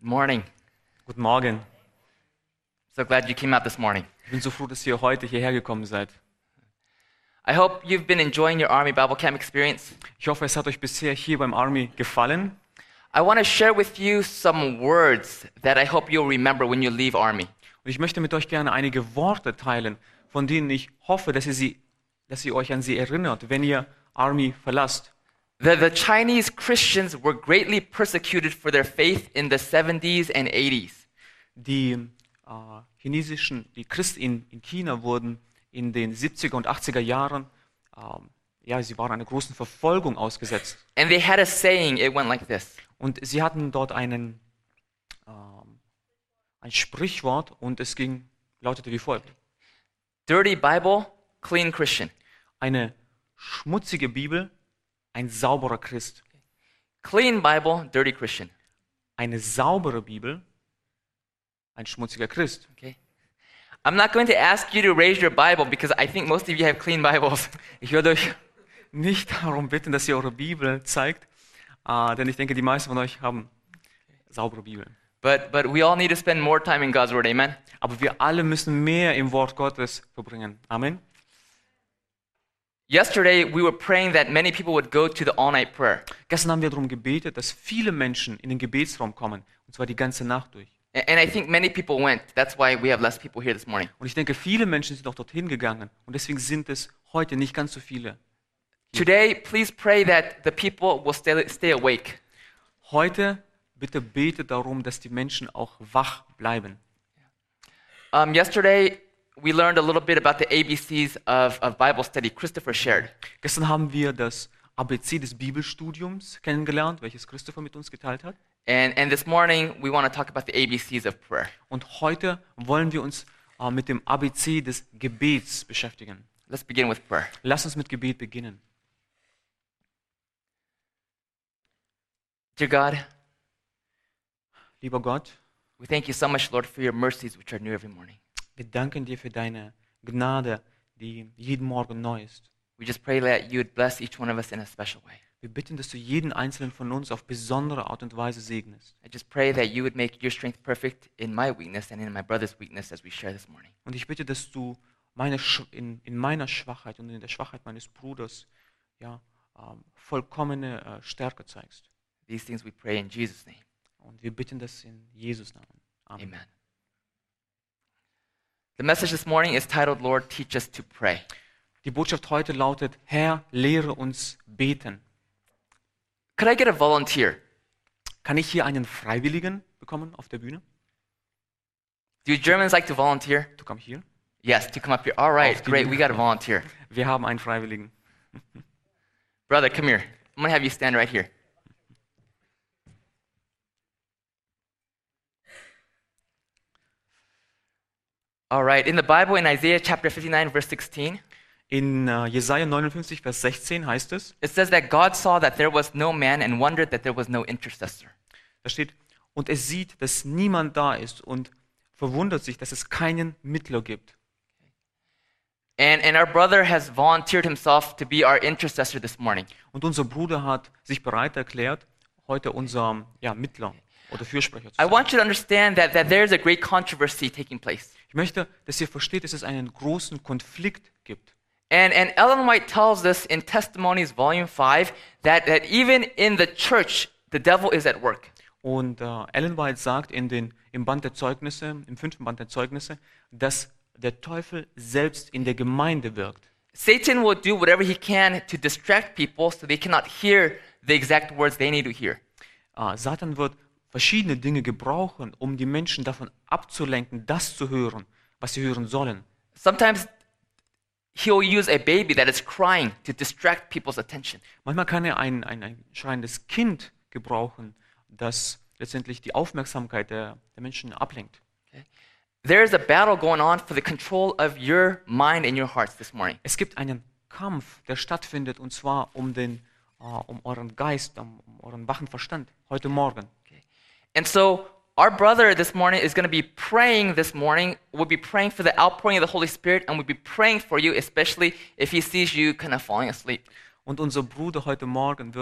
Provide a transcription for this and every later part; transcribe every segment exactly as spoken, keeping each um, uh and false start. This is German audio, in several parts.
Good morning. Guten Morgen. So glad you came out this morning. Ich bin so froh, dass ihr heute hierher gekommen seid. I hope you've been enjoying your Army Bible Camp experience. Ich hoffe, es hat euch bisher hier beim Army gefallen. I want to share with you some words that I hope you'll remember when you leave Army. Und ich möchte mit euch gerne einige Worte teilen, von denen ich hoffe, dass ihr, sie, dass ihr euch an sie erinnert, wenn ihr Army verlasst. The, the Chinese Christians were greatly persecuted for their faith in the seventies and eighties. Die äh, chinesischen, die Christen in, in China wurden in den siebziger und achtziger Jahren, ähm, ja, sie waren einer großen Verfolgung ausgesetzt. And they had a saying, it went like this. Und sie hatten dort einen, ähm, ein Sprichwort und es ging, lautete wie folgt. Dirty Bible, clean Christian. Eine schmutzige Bibel, ein sauberer Christ. Clean Bible, dirty Christian. Eine saubere Bibel, ein schmutziger Christ. Okay. I'm not going to ask you to raise your Bible because I think most of you have clean Bibles. Ich werde euch nicht darum bitten, dass ihr eure Bibel zeigt, uh, denn ich denke, die meisten von euch haben saubere Bibeln. But, but we all need to spend more time in God's Word, amen? Aber wir alle müssen mehr im Wort Gottes verbringen. Amen. Yesterday, we were praying that many people would go to the all-night prayer. Gestern haben wir darum gebetet, dass viele Menschen in den Gebetsraum kommen, und zwar die ganze Nacht durch. And I think many people went. That's why we have less people here this morning. Und ich denke, viele Menschen sind auch dorthin gegangen, und deswegen sind es heute nicht ganz so viele. Today, please pray that the people will stay, stay awake. Heute bitte betet darum, dass die Menschen auch wach bleiben. Um, yesterday, we learned a little bit about the A B Cs of, of Bible study Christopher shared. Gestern haben wir das A B C des Bibelstudiums kennengelernt, welches Christopher mit uns geteilt hat. And, and this morning, we want to talk about the A B Cs of prayer. Und heute wollen wir uns äh, mit dem A B C des Gebets beschäftigen. Let's begin with prayer. Lass uns mit Gebet beginnen. Dear God, Lieber Gott, we thank you so much, Lord, for your mercies, which are new every morning. wir danken dir für deine Gnade, die jeden Morgen neu ist. We just pray that you would bless each one of us in a special way. Wir bitten, dass du jeden einzelnen von uns auf besondere Art und Weise segnest. I just pray that you would make your strength perfect in my weakness and in my brother's weakness as we share this morning. Und ich bitte, dass du meine Sch- in, in meiner Schwachheit und in der Schwachheit meines Bruders ja, ähm, vollkommene äh, Stärke zeigst. These things we pray in Jesus' name. Und wir bitten das in Jesus' Namen. Amen. Amen. The message this morning is titled, Lord, teach us to pray. Die Botschaft heute lautet, Herr, lehre uns beten. Could I get a volunteer? Kann ich hier einen Freiwilligen bekommen auf der Bühne? Do Germans like to volunteer? Du komm hier. Yes, to come up here. All right, Auf die great. Bühne. We got a volunteer. Wir haben einen Freiwilligen. Brother, come here. I'm going to have you stand right here. All right, in the Bible, in Isaiah chapter fifty-nine, verse sixteen, In äh, Jesaja neunundfünfzig, Vers sechzehn heißt es, it says that God saw that there was no man and wondered that there was no intercessor. da steht, und er sieht, dass niemand da ist und verwundert sich, dass es keinen Mittler gibt. And, and our brother has volunteered himself to be our intercessor this morning. Und unser Bruder hat sich bereit erklärt, heute unser ja, Mittler oder Fürsprecher zu I sein. want you to understand that, that there's a great controversy taking place. Ich möchte, dass ihr versteht, dass es einen großen Konflikt gibt. And, and Ellen White tells us in Testimonies, volume five, that, that even in the church, the devil is at work. Und äh, Ellen White sagt in den, im Band der Zeugnisse, im fünften Band der Zeugnisse, dass der Teufel selbst in der Gemeinde wirkt. Satan will do whatever he can to distract people so they cannot hear the exact words they need to hear. Äh, Satan wird verschiedene Dinge gebrauchen, um die Menschen davon abzulenken, das zu hören, was sie hören sollen. Sometimes he'll use a baby that is crying to distract people's attention. Manchmal kann er ein, ein, ein schreiendes Kind gebrauchen, das letztendlich die Aufmerksamkeit der, der Menschen ablenkt. There is a battle going on for the control of your mind and your hearts this morning. Es gibt einen Kampf, der stattfindet, und zwar um, den, uh, um euren Geist, um, um euren wachen Verstand, heute Morgen. And so our brother this morning is going to be praying this morning. We'll be praying for the outpouring of the Holy Spirit, and we'll be praying for you, especially if he sees you kind of falling asleep. Und unser Bruder heute Morgen wird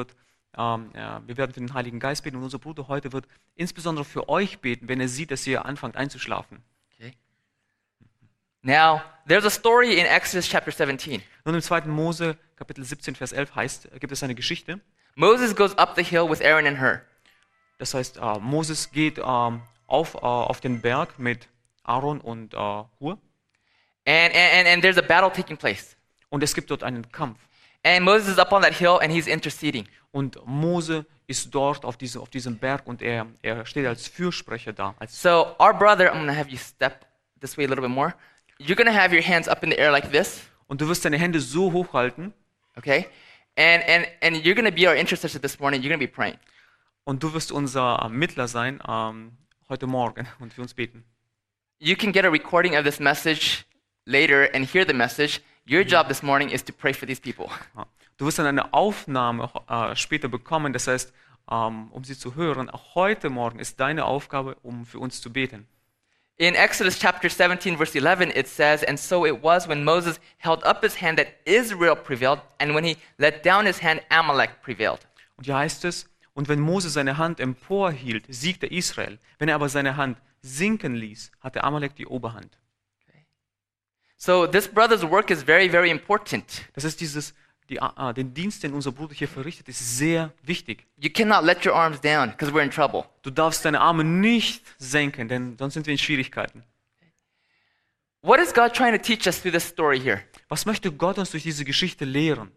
ähm, ja, wir werden für den Heiligen Geist beten und unser Bruder heute wird insbesondere für euch beten, wenn er sieht, dass ihr anfangt einzuschlafen. Okay. Now, there's a story in Exodus chapter seventeen. Nun im zweiten Mose, Kapitel siebzehn, Vers elf heißt, gibt es eine Geschichte. Moses goes up the hill with Aaron and Hur. Das heißt, äh, Moses geht ähm, auf, äh, auf den Berg mit Aaron und äh, Hur. And, and, and there's a battle taking place. Und es gibt dort einen Kampf. And Moses is up on that hill and he's interceding. Und Mose ist dort auf, diese, auf diesem Berg und er, er steht als Fürsprecher da. Als So our brother, I'm going to have you step this way a little bit more. You're going to have your hands up in the air like this, und du wirst deine Hände so hochhalten okay? And, and, and you're going to be our intercessor this morning. You're going to be praying. und du wirst unser Mittler sein ähm, heute Morgen und für uns beten. You can get a recording of this message later and hear the message. Your job this morning is to pray for these people. Ja. Du wirst dann eine Aufnahme äh, später bekommen, das heißt, ähm, um sie zu hören. Auch heute Morgen ist deine Aufgabe, um für uns zu beten. In Exodus chapter seventeen, verse eleven, it says, "And so it was when Moses held up his hand that Israel prevailed, and when he let down his hand, Amalek prevailed." Und hier heißt es, und wenn Mose seine Hand emporhielt, siegte Israel. Wenn er aber seine Hand sinken ließ, hatte Amalek die Oberhand. So this brother's work is very, very important. Das ist dieses, die, äh, den Dienst, den unser Bruder hier verrichtet, ist sehr wichtig. You cannot let your arms down because we're in trouble. Du darfst deine Arme nicht senken, denn sonst sind wir in Schwierigkeiten. What is God trying to teach us through this story here? Was möchte Gott uns durch diese Geschichte lehren?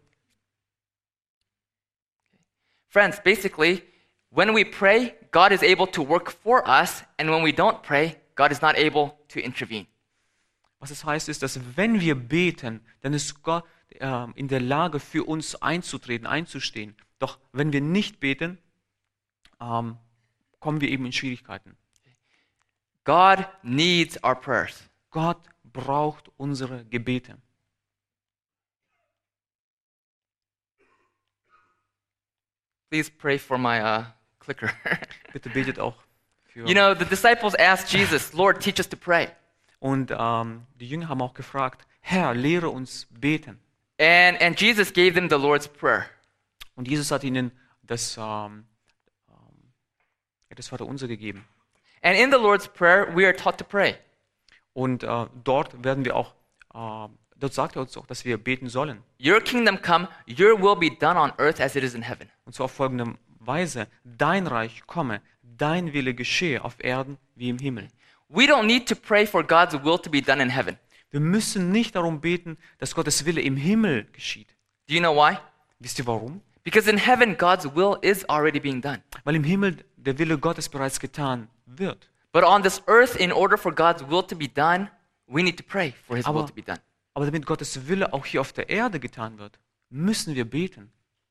Friends, basically, when we pray, God is able to work for us, and when we don't pray, God is not able to intervene. Was es heißt, ist, dass wenn wir beten, dann ist Gott äh, in der Lage, für uns einzutreten, einzustehen. Doch wenn wir nicht beten, ähm, kommen wir eben in Schwierigkeiten. God needs our prayers. Gott braucht unsere Gebete. Please pray for my uh, clicker. Bitte betet auch für... You know, the disciples asked Jesus, Lord, teach us to pray. Und ähm, die Jünger haben auch gefragt, Herr, lehre uns beten. And, and Jesus gave them the Lord's Prayer. Und Jesus hat ihnen das, ähm, ähm, das Vaterunser gegeben. And in the Lord's Prayer, we are taught to pray. Und äh, dort werden wir auch, äh, dort sagt er uns auch, dass wir beten sollen. Your kingdom come, your will be done on earth as it is in heaven. Und zwar auf folgende Weise, dein Reich komme, dein Wille geschehe auf Erden wie im Himmel. We don't need to pray for God's will to be done in heaven. Wir müssen nicht darum beten, dass Gottes Wille im Himmel geschieht. Do you know why? Wisst ihr warum? Because in heaven, God's will is already being done. Weil im Himmel der Wille Gottes bereits getan wird. But on this earth, in order for God's will to be done, we need to pray for his will Aber, to be done. aber damit Gottes Wille auch hier auf der Erde getan wird, müssen wir beten.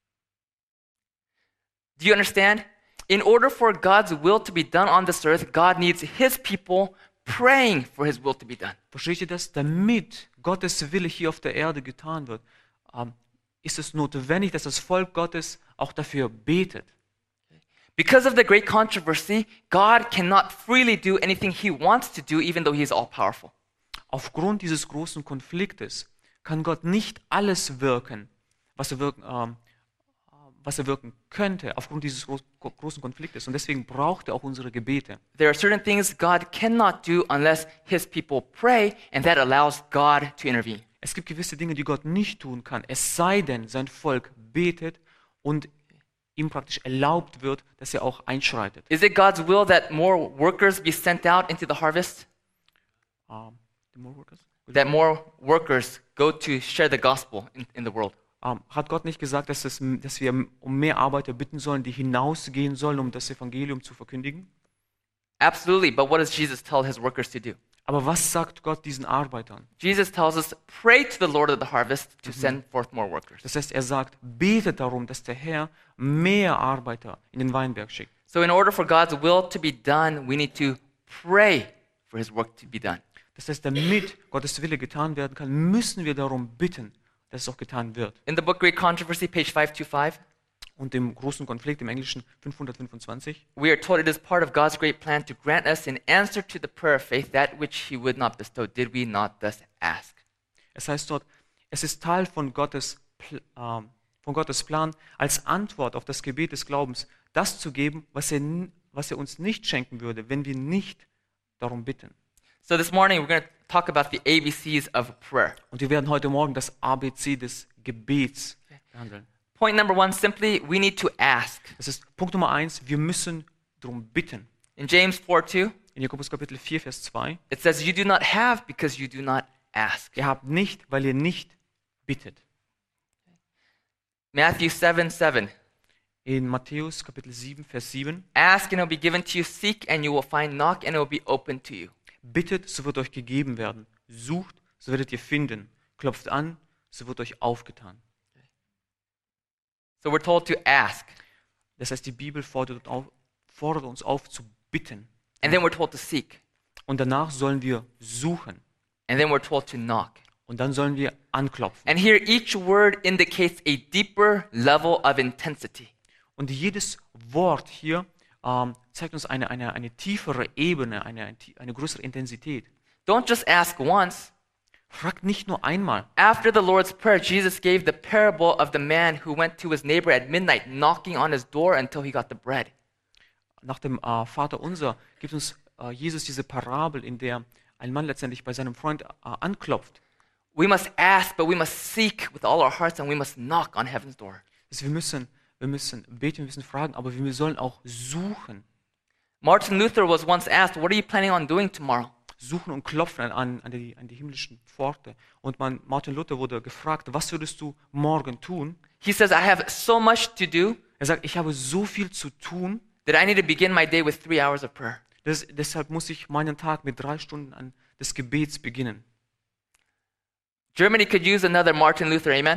Do you understand? In order for God's will to be done on this earth, God needs his people praying for his will to be done. Versteht ihr das? Damit Gottes Wille hier auf der Erde getan wird, ähm, ist es notwendig, dass das Volk Gottes auch dafür betet. Because of the great controversy, God cannot freely do anything he wants to do, even though he is all powerful. Aufgrund dieses großen Konfliktes kann Gott nicht alles wirken, was er wirken, ähm, was er wirken könnte, aufgrund dieses gro großen Konfliktes. Und deswegen braucht er auch unsere Gebete. There are certain things God cannot do unless his people pray, and that allows God to intervene. Es gibt gewisse Dinge, die Gott nicht tun kann, es sei denn, sein Volk betet und ihm praktisch erlaubt wird, dass er auch einschreitet. Is it God's will that more workers be sent out into the harvest? Um, the more workers? That more workers go to share the gospel in, in the world? Um, hat Gott nicht gesagt, dass, es, dass wir um mehr Arbeiter bitten sollen, die hinausgehen sollen, um das Evangelium zu verkündigen? Absolutely, but what does Jesus tell his workers to do? Aber was sagt Gott diesen Arbeitern? Jesus tells us, pray to the Lord of the harvest to send forth more workers. Das heißt, er sagt, betet darum, dass der Herr mehr Arbeiter in den Weinberg schickt. So in order for God's will to be done, we need to pray for his work to be done. Das heißt, damit Gottes Wille getan werden kann, müssen wir darum bitten, dass es auch getan wird. In the book Great Controversy, page five twenty-five, Und im großen Konflikt, im Englischen fünfhundertfünfundzwanzig, we are told it is part of God's great plan to grant us in answer to the prayer of faith that which he would not bestow, did we not thus ask. es heißt dort, es ist Teil von Gottes Pl- ähm, von Gottes Plan, als Antwort auf das Gebet des Glaubens, das zu geben, was er, n- was er uns nicht schenken würde, wenn wir nicht darum bitten. So this morning we're going to talk about the A B Cs of prayer. Und wir werden heute Morgen das A B C des Gebets behandeln. Point number one, simply, we need to ask. Das ist Punkt Nummer eins, wir müssen darum bitten. In James four two, In Jakobus Kapitel vier, Vers zwei, it says, you do not have because you do not ask. ihr habt nicht, weil ihr nicht bittet. Matthew seven seven, In Matthäus Kapitel sieben, Vers sieben, ask and it will be given to you, seek and you will find, knock and it will be open to you. bittet, so wird euch gegeben werden. Sucht, so werdet ihr finden. Klopft an, so wird euch aufgetan. So we're told to ask. Das heißt, die Bibel fordert, auf, fordert uns auf zu bitten. And then we're told to seek. Und danach sollen wir suchen. And then we're told to knock. Und dann sollen wir anklopfen. And here each word indicates a deeper level of intensity. Und jedes Wort hier ähm, zeigt uns eine, eine, eine tiefere Ebene, eine, eine größere Intensität. Don't just ask once. Fragt nicht nur einmal. After the Lord's Prayer, Jesus gave the parable of the man who went to his neighbor at midnight, knocking on his door until he got the bread. Nach dem äh, Vater unser gibt uns äh, Jesus diese Parabel, in der ein Mann letztendlich bei seinem Freund äh, anklopft. We must ask, but we must seek with all our hearts and we must knock on heaven's door. Also wir müssen, wir müssen beten, wir müssen fragen, aber wir sollen auch suchen. Martin Luther was once asked, what are you planning on doing tomorrow? Suchen und klopfen an, an, die, an die himmlischen Pforte. Und man, Martin Luther wurde gefragt, was würdest du morgen tun? He says, I have so much to do Er sagt, ich habe so viel zu tun, that I need to begin my day with three hours of prayer. das, deshalb muss ich meinen Tag mit drei Stunden an des Gebets beginnen. Germany could use another Martin Luther, amen?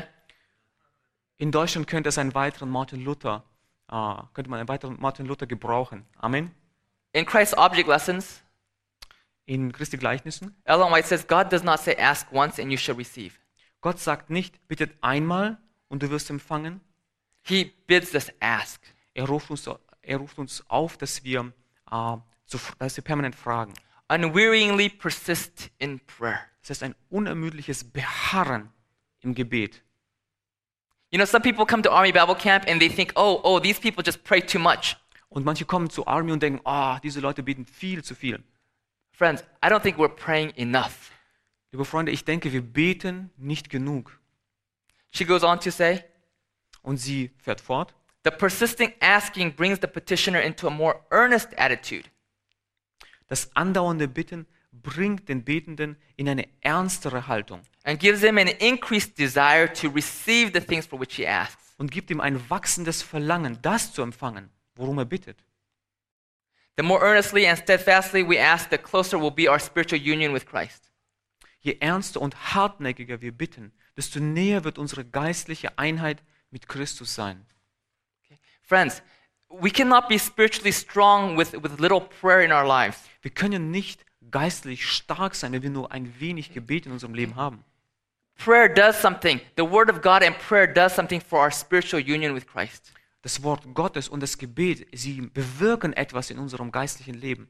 In Deutschland könnte es einen weiteren Martin Luther, äh, könnte man einen weiteren Martin Luther gebrauchen. Amen. In Christ's object lessons, In Christi Gleichnissen, Ellen White says, God does not say ask once and you shall receive. Gott sagt nicht, bittet einmal und du wirst empfangen. He bids us ask. Er ruft uns, er ruft uns auf, dass wir, äh, zu, dass wir permanent fragen. Unwearyingly persist in prayer. Das heißt ein unermüdliches Beharren im Gebet. You know, some people come to Army Bible Camp and they think, oh, oh, these people just pray too much. Und manche kommen zur Army und denken, ah, diese Leute beten viel zu viel. Friends, I don't think we're praying enough. Liebe Freunde, ich denke, wir beten nicht genug. She goes on to say, Und sie fährt fort. the persistent asking brings the petitioner into a more earnest attitude. Das andauernde Bitten bringt den Betenden in eine ernstere Haltung And gives him an increased desire to receive the things for which he asks. und gibt ihm ein wachsendes Verlangen, das zu empfangen, worum er bittet. The more earnestly and steadfastly we ask, the closer will be our spiritual union with Christ. Je ernster und hartnäckiger wir bitten, desto näher wird unsere geistliche Einheit mit Christus sein. Friends, we cannot be spiritually strong with, with little prayer in our lives. Wir können nicht geistlich stark sein, wenn wir nur ein wenig Gebet in unserem Leben haben. Prayer does something. The Word of God and prayer does something for our spiritual union with Christ. Das Wort Gottes und das Gebet, sie bewirken etwas in unserem geistlichen Leben.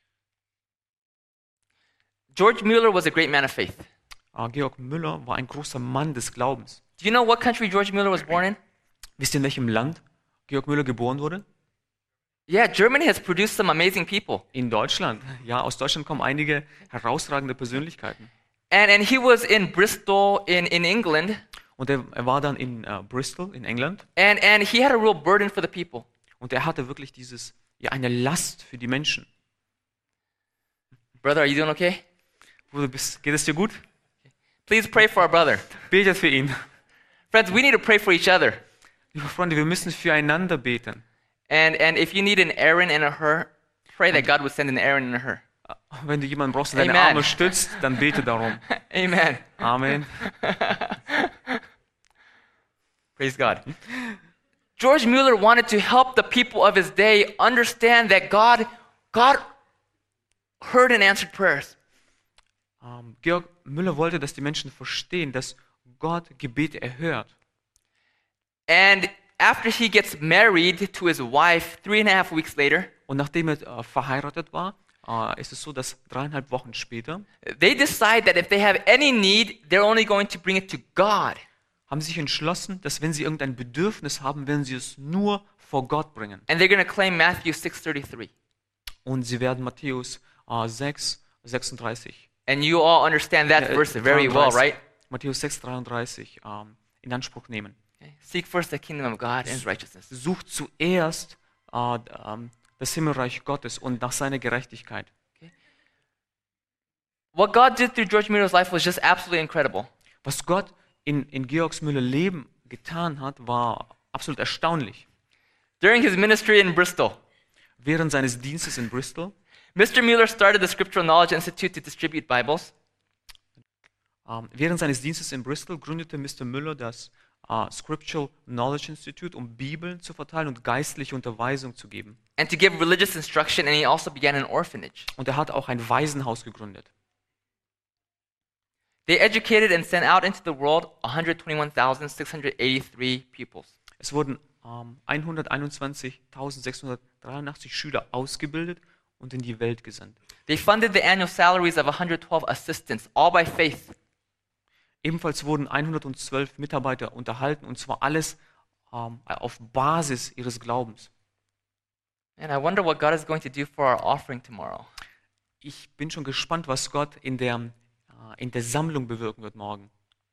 George Mueller was a great man of faith. Ah, Georg Müller war ein großer Mann des Glaubens. Do you know what country George Mueller was born in? Wisst ihr, in welchem Land Georg Müller geboren wurde? Yeah, Germany has produced some amazing people. In Deutschland. Ja, aus Deutschland kommen einige herausragende Persönlichkeiten. And, and he was in Bristol in, in England, Und er, er war dann in äh, Bristol, in England. and, and he had a real burden for the people. Und er hatte wirklich dieses, ja, eine Last für die Menschen. Brother, are you doing okay? Bruder, bist, geht es dir gut? Please pray for our brother. Betet für ihn. Friends, we need to pray for each other. Liebe Freunde, wir müssen füreinander beten. And, and if you need an Aaron and a Hur, pray that God would send an Aaron and a Hur. Wenn du jemanden brauchst, der deine Amen. Arme stützt, dann bete darum. Amen. Amen. Praise God. George Mueller wanted to help the people of his day understand that God, God heard and answered prayers. Ähm, Georg Müller wollte, dass die Menschen verstehen, dass Gott Gebete erhört. And after he gets married to his wife three and a half weeks later, Und nachdem er äh, verheiratet war, äh, ist es so, dass dreieinhalb Wochen später they decide that if they have any need, they're only going to bring it to God. haben sich entschlossen, dass wenn sie irgendein Bedürfnis haben, werden sie es nur vor Gott bringen. And they're going to claim Matthew six thirty-three. Und sie werden Matthäus äh, sechs, sechsunddreißig, And you all understand that äh, verse very well, dreiunddreißig, right? Matthäus sechs, dreiunddreißig ähm, in Anspruch nehmen. Okay. Seek first the kingdom of God and his righteousness. Sucht zuerst äh, ähm, das Himmelreich Gottes und nach seiner Gerechtigkeit. What God did through George Muller's life was just absolutely incredible. Was Gott in, in Georg Müller Leben getan hat, war absolut erstaunlich. During his ministry in Bristol, Während seines Dienstes in Bristol, Mister Mueller started the Scriptural Knowledge Institute to distribute Bibles. ähm, während seines Dienstes in Bristol gründete Mister Müller das äh, Scriptural Knowledge Institute, um Bibeln zu verteilen und geistliche Unterweisung zu geben. And to give religious instruction, and he also began an orphanage. Und er hat auch ein Waisenhaus gegründet. They educated and sent out into the world one hundred twenty-one thousand six hundred eighty-three pupils. Es wurden ähm, hunderteinundzwanzigtausendsechshundertdreiundachtzig Schüler ausgebildet und in die Welt gesandt. They funded the annual salaries of one hundred twelve assistants, all by faith. Ebenfalls wurden hundertzwölf Mitarbeiter unterhalten, und zwar alles ähm, auf Basis ihres Glaubens. And I wonder what God is going to do for our offering tomorrow. Ich bin schon gespannt, was Gott in der, äh, in der Sammlung bewirken wird morgen.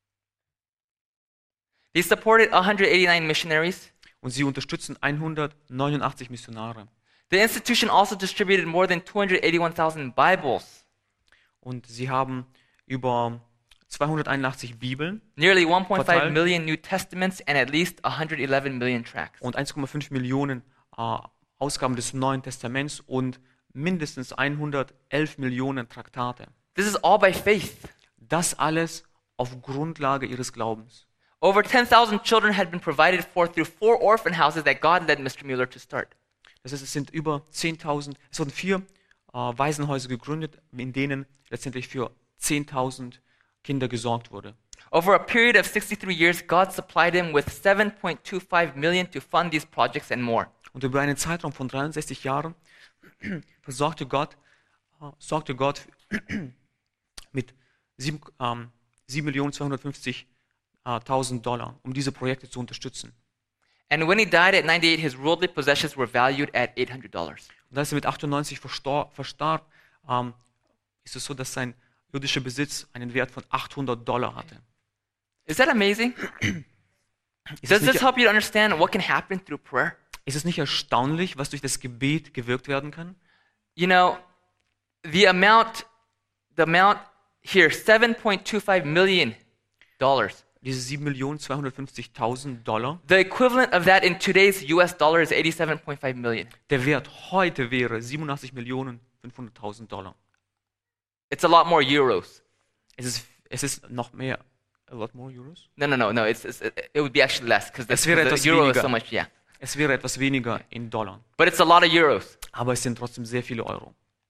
They supported one hundred eighty-nine missionaries. Und sie unterstützen hundertneunundachtzig Missionare. The institution also distributed more than two hundred eighty-one thousand Bibles, Und sie haben über zweihunderteinundachtzig Bibeln nearly one point five Verteilt. million New Testaments, and at least one hundred eleven million tracts. und eins Komma fünf Millionen äh, Ausgaben des Neuen Testaments und mindestens hundertelf Millionen Traktate. This is all by faith. Das alles auf Grundlage ihres Glaubens. Over ten thousand children had been provided for through four orphan houses that God led Mister Mueller to start. Das heißt, es sind über zehntausend, es wurden vier äh, Waisenhäuser gegründet, in denen letztendlich für zehntausend Kinder gesorgt wurde. Over a period of sixty-three years, God supplied him with seven point two five million to fund these projects and more. Und über einen Zeitraum von dreiundsechzig Jahren versorgte Gott, äh, sorgte Gott mit sieben ähm, sieben Millionen zweihundertfünfzigtausend Dollar, um diese Projekte zu unterstützen. And when he died at ninety-eight, his worldly possessions were valued at eight hundred dollars. Und als er mit achtundneunzig verstor, verstarb, ähm, ist es so, dass sein irdischer Besitz einen Wert von achthundert Dollar hatte. Is that amazing? Ist Does es, this nicht, help you to understand what can happen through prayer? ist es nicht erstaunlich, was durch das Gebet gewirkt werden kann? You know, the amount, the amount here, seven point two five million dollars. Diese sieben Millionen zweihundertfünfzigtausend Dollar, The equivalent of that in today's U S dollar is eighty-seven point five million. der Wert heute wäre siebenundachtzig Millionen fünfhunderttausend Dollar. It's a lot more euros. Es ist, es ist noch mehr, a lot more Euros? No, no, no, no. It's, it's it would be actually less because Es wäre the etwas euro is weniger. so much. Yeah, Es wäre etwas weniger in Dollar, but it's a lot of euros. aber es sind trotzdem sehr viele Euro.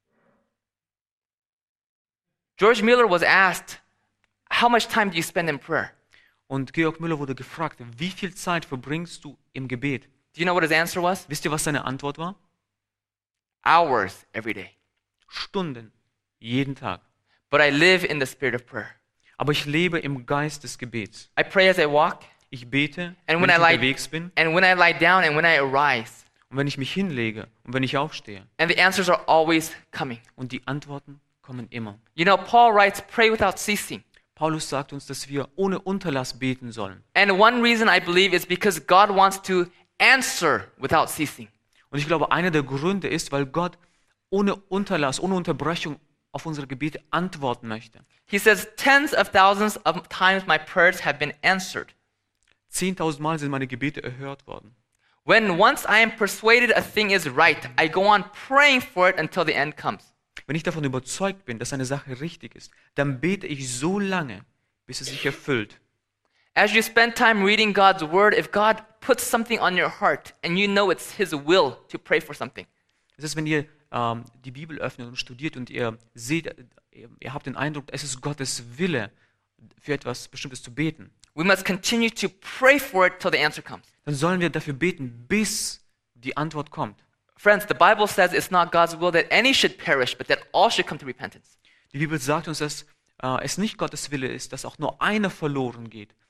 George Mueller was asked, "How much time do you spend in prayer?" Und Georg Müller wurde gefragt, wie viel Zeit verbringst du im Gebet? Do you know what his answer was? Wisst ihr, was seine Antwort war? Hours every day. Stunden, jeden Tag. But I live in the spirit of prayer. Aber ich lebe im Geist des Gebets. I pray as I walk, Ich bete, And wenn when ich I lie- unterwegs bin and when I lie down, and when I arise. und wenn ich mich hinlege und wenn ich aufstehe. And the answers are always coming. Und die Antworten kommen immer. You know, Paul writes, "Pray without ceasing." Paulus sagt uns, dass wir ohne Unterlass beten sollen. And one reason I believe is because God wants to answer without ceasing. Und ich glaube, einer der Gründe ist, weil Gott ohne Unterlass, ohne Unterbrechung auf unsere Gebete antworten möchte. He says, "Tens of thousands of times my prayers have been answered. Zehntausend Mal sind meine Gebete erhört worden. When once I am persuaded a thing is right, I go on praying for it until the end comes." Wenn ich davon überzeugt bin, dass eine Sache richtig ist, dann bete ich so lange, bis es sich erfüllt. As you spend time reading God's word, if God puts something on your heart and you know it's His will to pray for something, Es ist, wenn ihr ähm, die Bibel öffnet und studiert und ihr seht, ihr, ihr habt den Eindruck, es ist Gottes Wille, für etwas Bestimmtes zu beten, we must continue to pray for it till the answer comes. dann sollen wir dafür beten, bis die Antwort kommt. Friends, the Bible says it's not God's will that any should perish, but that all should come to repentance. Die Bibel sagt uns, dass äh, es nicht Gottes Wille ist, dass auch nur einer verloren geht,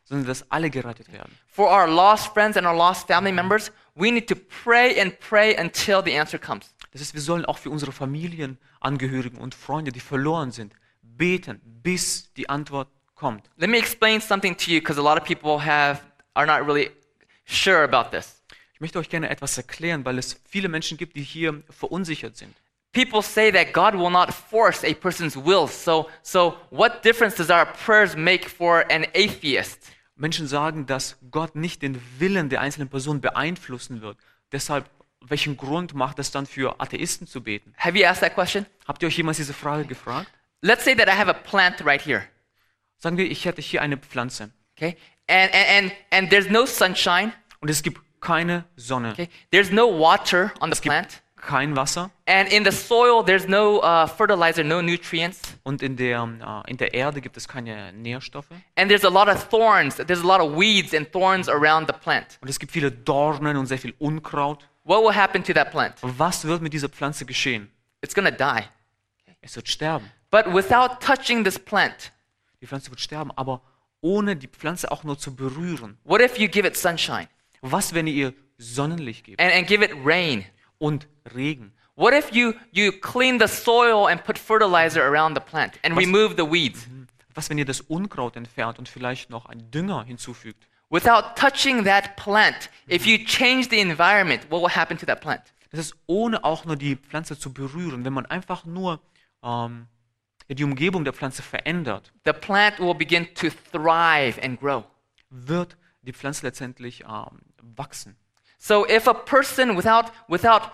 sondern dass alle gerettet werden. For our lost friends and our lost family members, we need to pray and pray until the answer comes. Das heißt, wir sollen auch für unsere Familienangehörigen und Freunde, die verloren sind, beten, bis die Antwort kommt. Let me explain something to you because a lot of people have are not really sure about this. Ich möchte euch gerne etwas erklären, weil es viele Menschen gibt, die hier verunsichert sind. People say that God will not force a person's will. So, so what difference does our prayers make for an atheist? Menschen sagen, dass Gott nicht den Willen der einzelnen Person beeinflussen wird. Deshalb, welchen Grund macht es dann für Atheisten zu beten? Have you asked that question? Habt ihr euch jemals diese Frage gefragt? Let's say that I have a plant right here. Sagen wir, ich hätte hier eine Pflanze Okay? And and and, and there's no sunshine. und es gibt keine Sonne, Okay? There's no water on the es gibt plant. kein Wasser And in the soil, there's no uh, fertilizer, no nutrients. und in der, äh, in der Erde gibt es keine Nährstoffe And there's a lot of thorns. There's a lot of weeds and thorns around the plant. und es gibt viele Dornen und sehr viel Unkraut. What will happen to that plant? Was wird mit dieser Pflanze geschehen? It's going to die. Es wird sterben. But without touching this plant, Die Pflanze wird sterben, aber ohne die Pflanze auch nur zu berühren. what if you give it sunshine Was, wenn ihr ihr Sonnenlicht gebt and, and give it rain? und Regen? What if you, you clean the soil and put fertilizer around the plant and Was- remove the weeds? Was, wenn ihr das Unkraut entfernt und vielleicht noch einen Dünger hinzufügt? Without touching that plant, if you change the environment, what will happen to that plant? Das ist ohne auch nur die Pflanze zu berühren. Wenn man einfach nur ähm, die Umgebung der Pflanze verändert, The plant will begin to thrive and grow. wird die Pflanze letztendlich ähm, wachsen. So if a person without without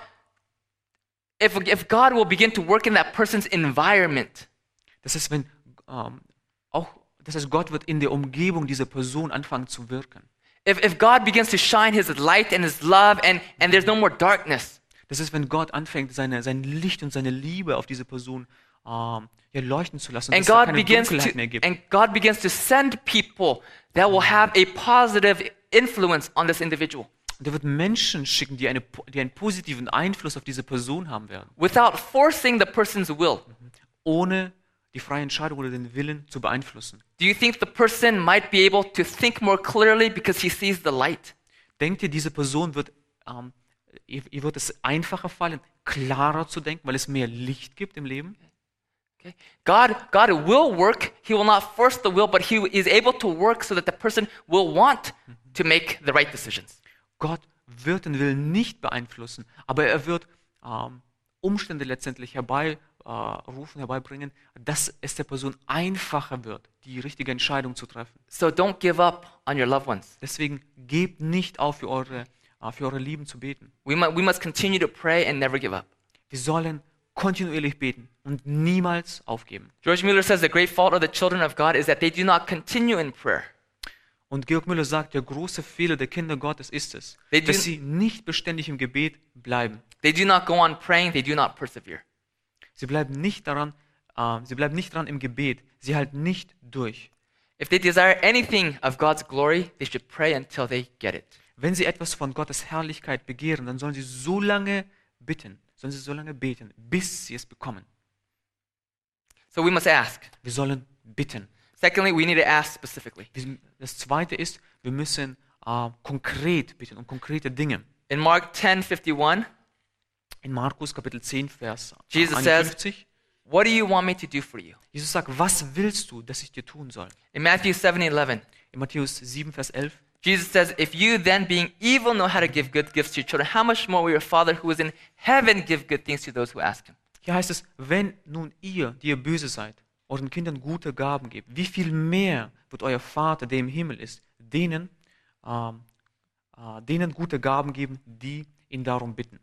if if God will begin to work in that person's environment, Das heißt, wenn ähm, auch, das heißt, Gott wird in der Umgebung dieser Person anfangen zu wirken. if if God begins to shine his light and his love and and there's no more darkness, Das ist, wenn Gott anfängt, seine, sein Licht und seine Liebe auf diese Person ähm, ja, leuchten zu lassen und and es da God keine begins to Dunkelheit mehr gibt. and God begins to send people that will have a positive influence on this individual Und er wird Menschen schicken, die, eine, die einen positiven Einfluss auf diese Person haben werden, without forcing the person's will. ohne die freie Entscheidung oder den Willen zu beeinflussen. Do you think the person might be able to think more clearly because he sees the light? Denkt ihr, diese Person wird, ähm, ihr, ihr wird es einfacher fallen, klarer zu denken, weil es mehr Licht gibt im Leben? Okay. God, God will work. He will not force the will, but he is able to work so that the person will want to make the right decisions. Gott wird den Willen nicht beeinflussen, aber er wird ähm, Umstände letztendlich herbeirufen, äh, rufen, herbeibringen, dass es der Person einfacher wird, die richtige Entscheidung zu treffen. So don't give up on your loved ones. Deswegen gebt nicht auf, für eure, äh, für eure Lieben zu beten. We must, we must continue to pray and never give up. Wir sollen kontinuierlich beten und niemals aufgeben. George Mueller says the great fault of the children of God is that they do not continue in prayer. Und Georg Müller sagt, der große Fehler der Kinder Gottes ist es, They do- dass sie nicht beständig im Gebet bleiben. They do not go on praying. They do not persevere. Sie bleiben nicht daran, äh, sie bleiben nicht dran im Gebet. Sie halten nicht durch. If they desire anything of God's glory, they should pray until they get it. Wenn sie etwas von Gottes Herrlichkeit begehren, dann sollen sie so lange bitten, sollen sie so lange beten, bis sie es bekommen. So we must ask. Wir sollen bitten. Secondly, we need to ask specifically. Wir- Das Zweite ist, wir müssen äh, konkret bitten, um konkrete Dinge. In Mark ten fifty-one, In Markus Kapitel zehn, Vers äh, Jesus says- einundfünfzig, what do you want me to do for you? Jesus sagt, was willst du, dass ich dir tun soll? In Matthew seven eleven, In Matthäus sieben, Vers elf, Jesus says, if you then being evil know how to give good gifts to your children, how much more will your Father who is in heaven give good things to those who ask him? hier heißt es, wenn nun ihr, die ihr böse seid, euren Kindern gute Gaben gebt, wie viel mehr wird euer Vater, der im Himmel ist, denen, ähm, äh, denen gute Gaben geben, die ihn darum bitten.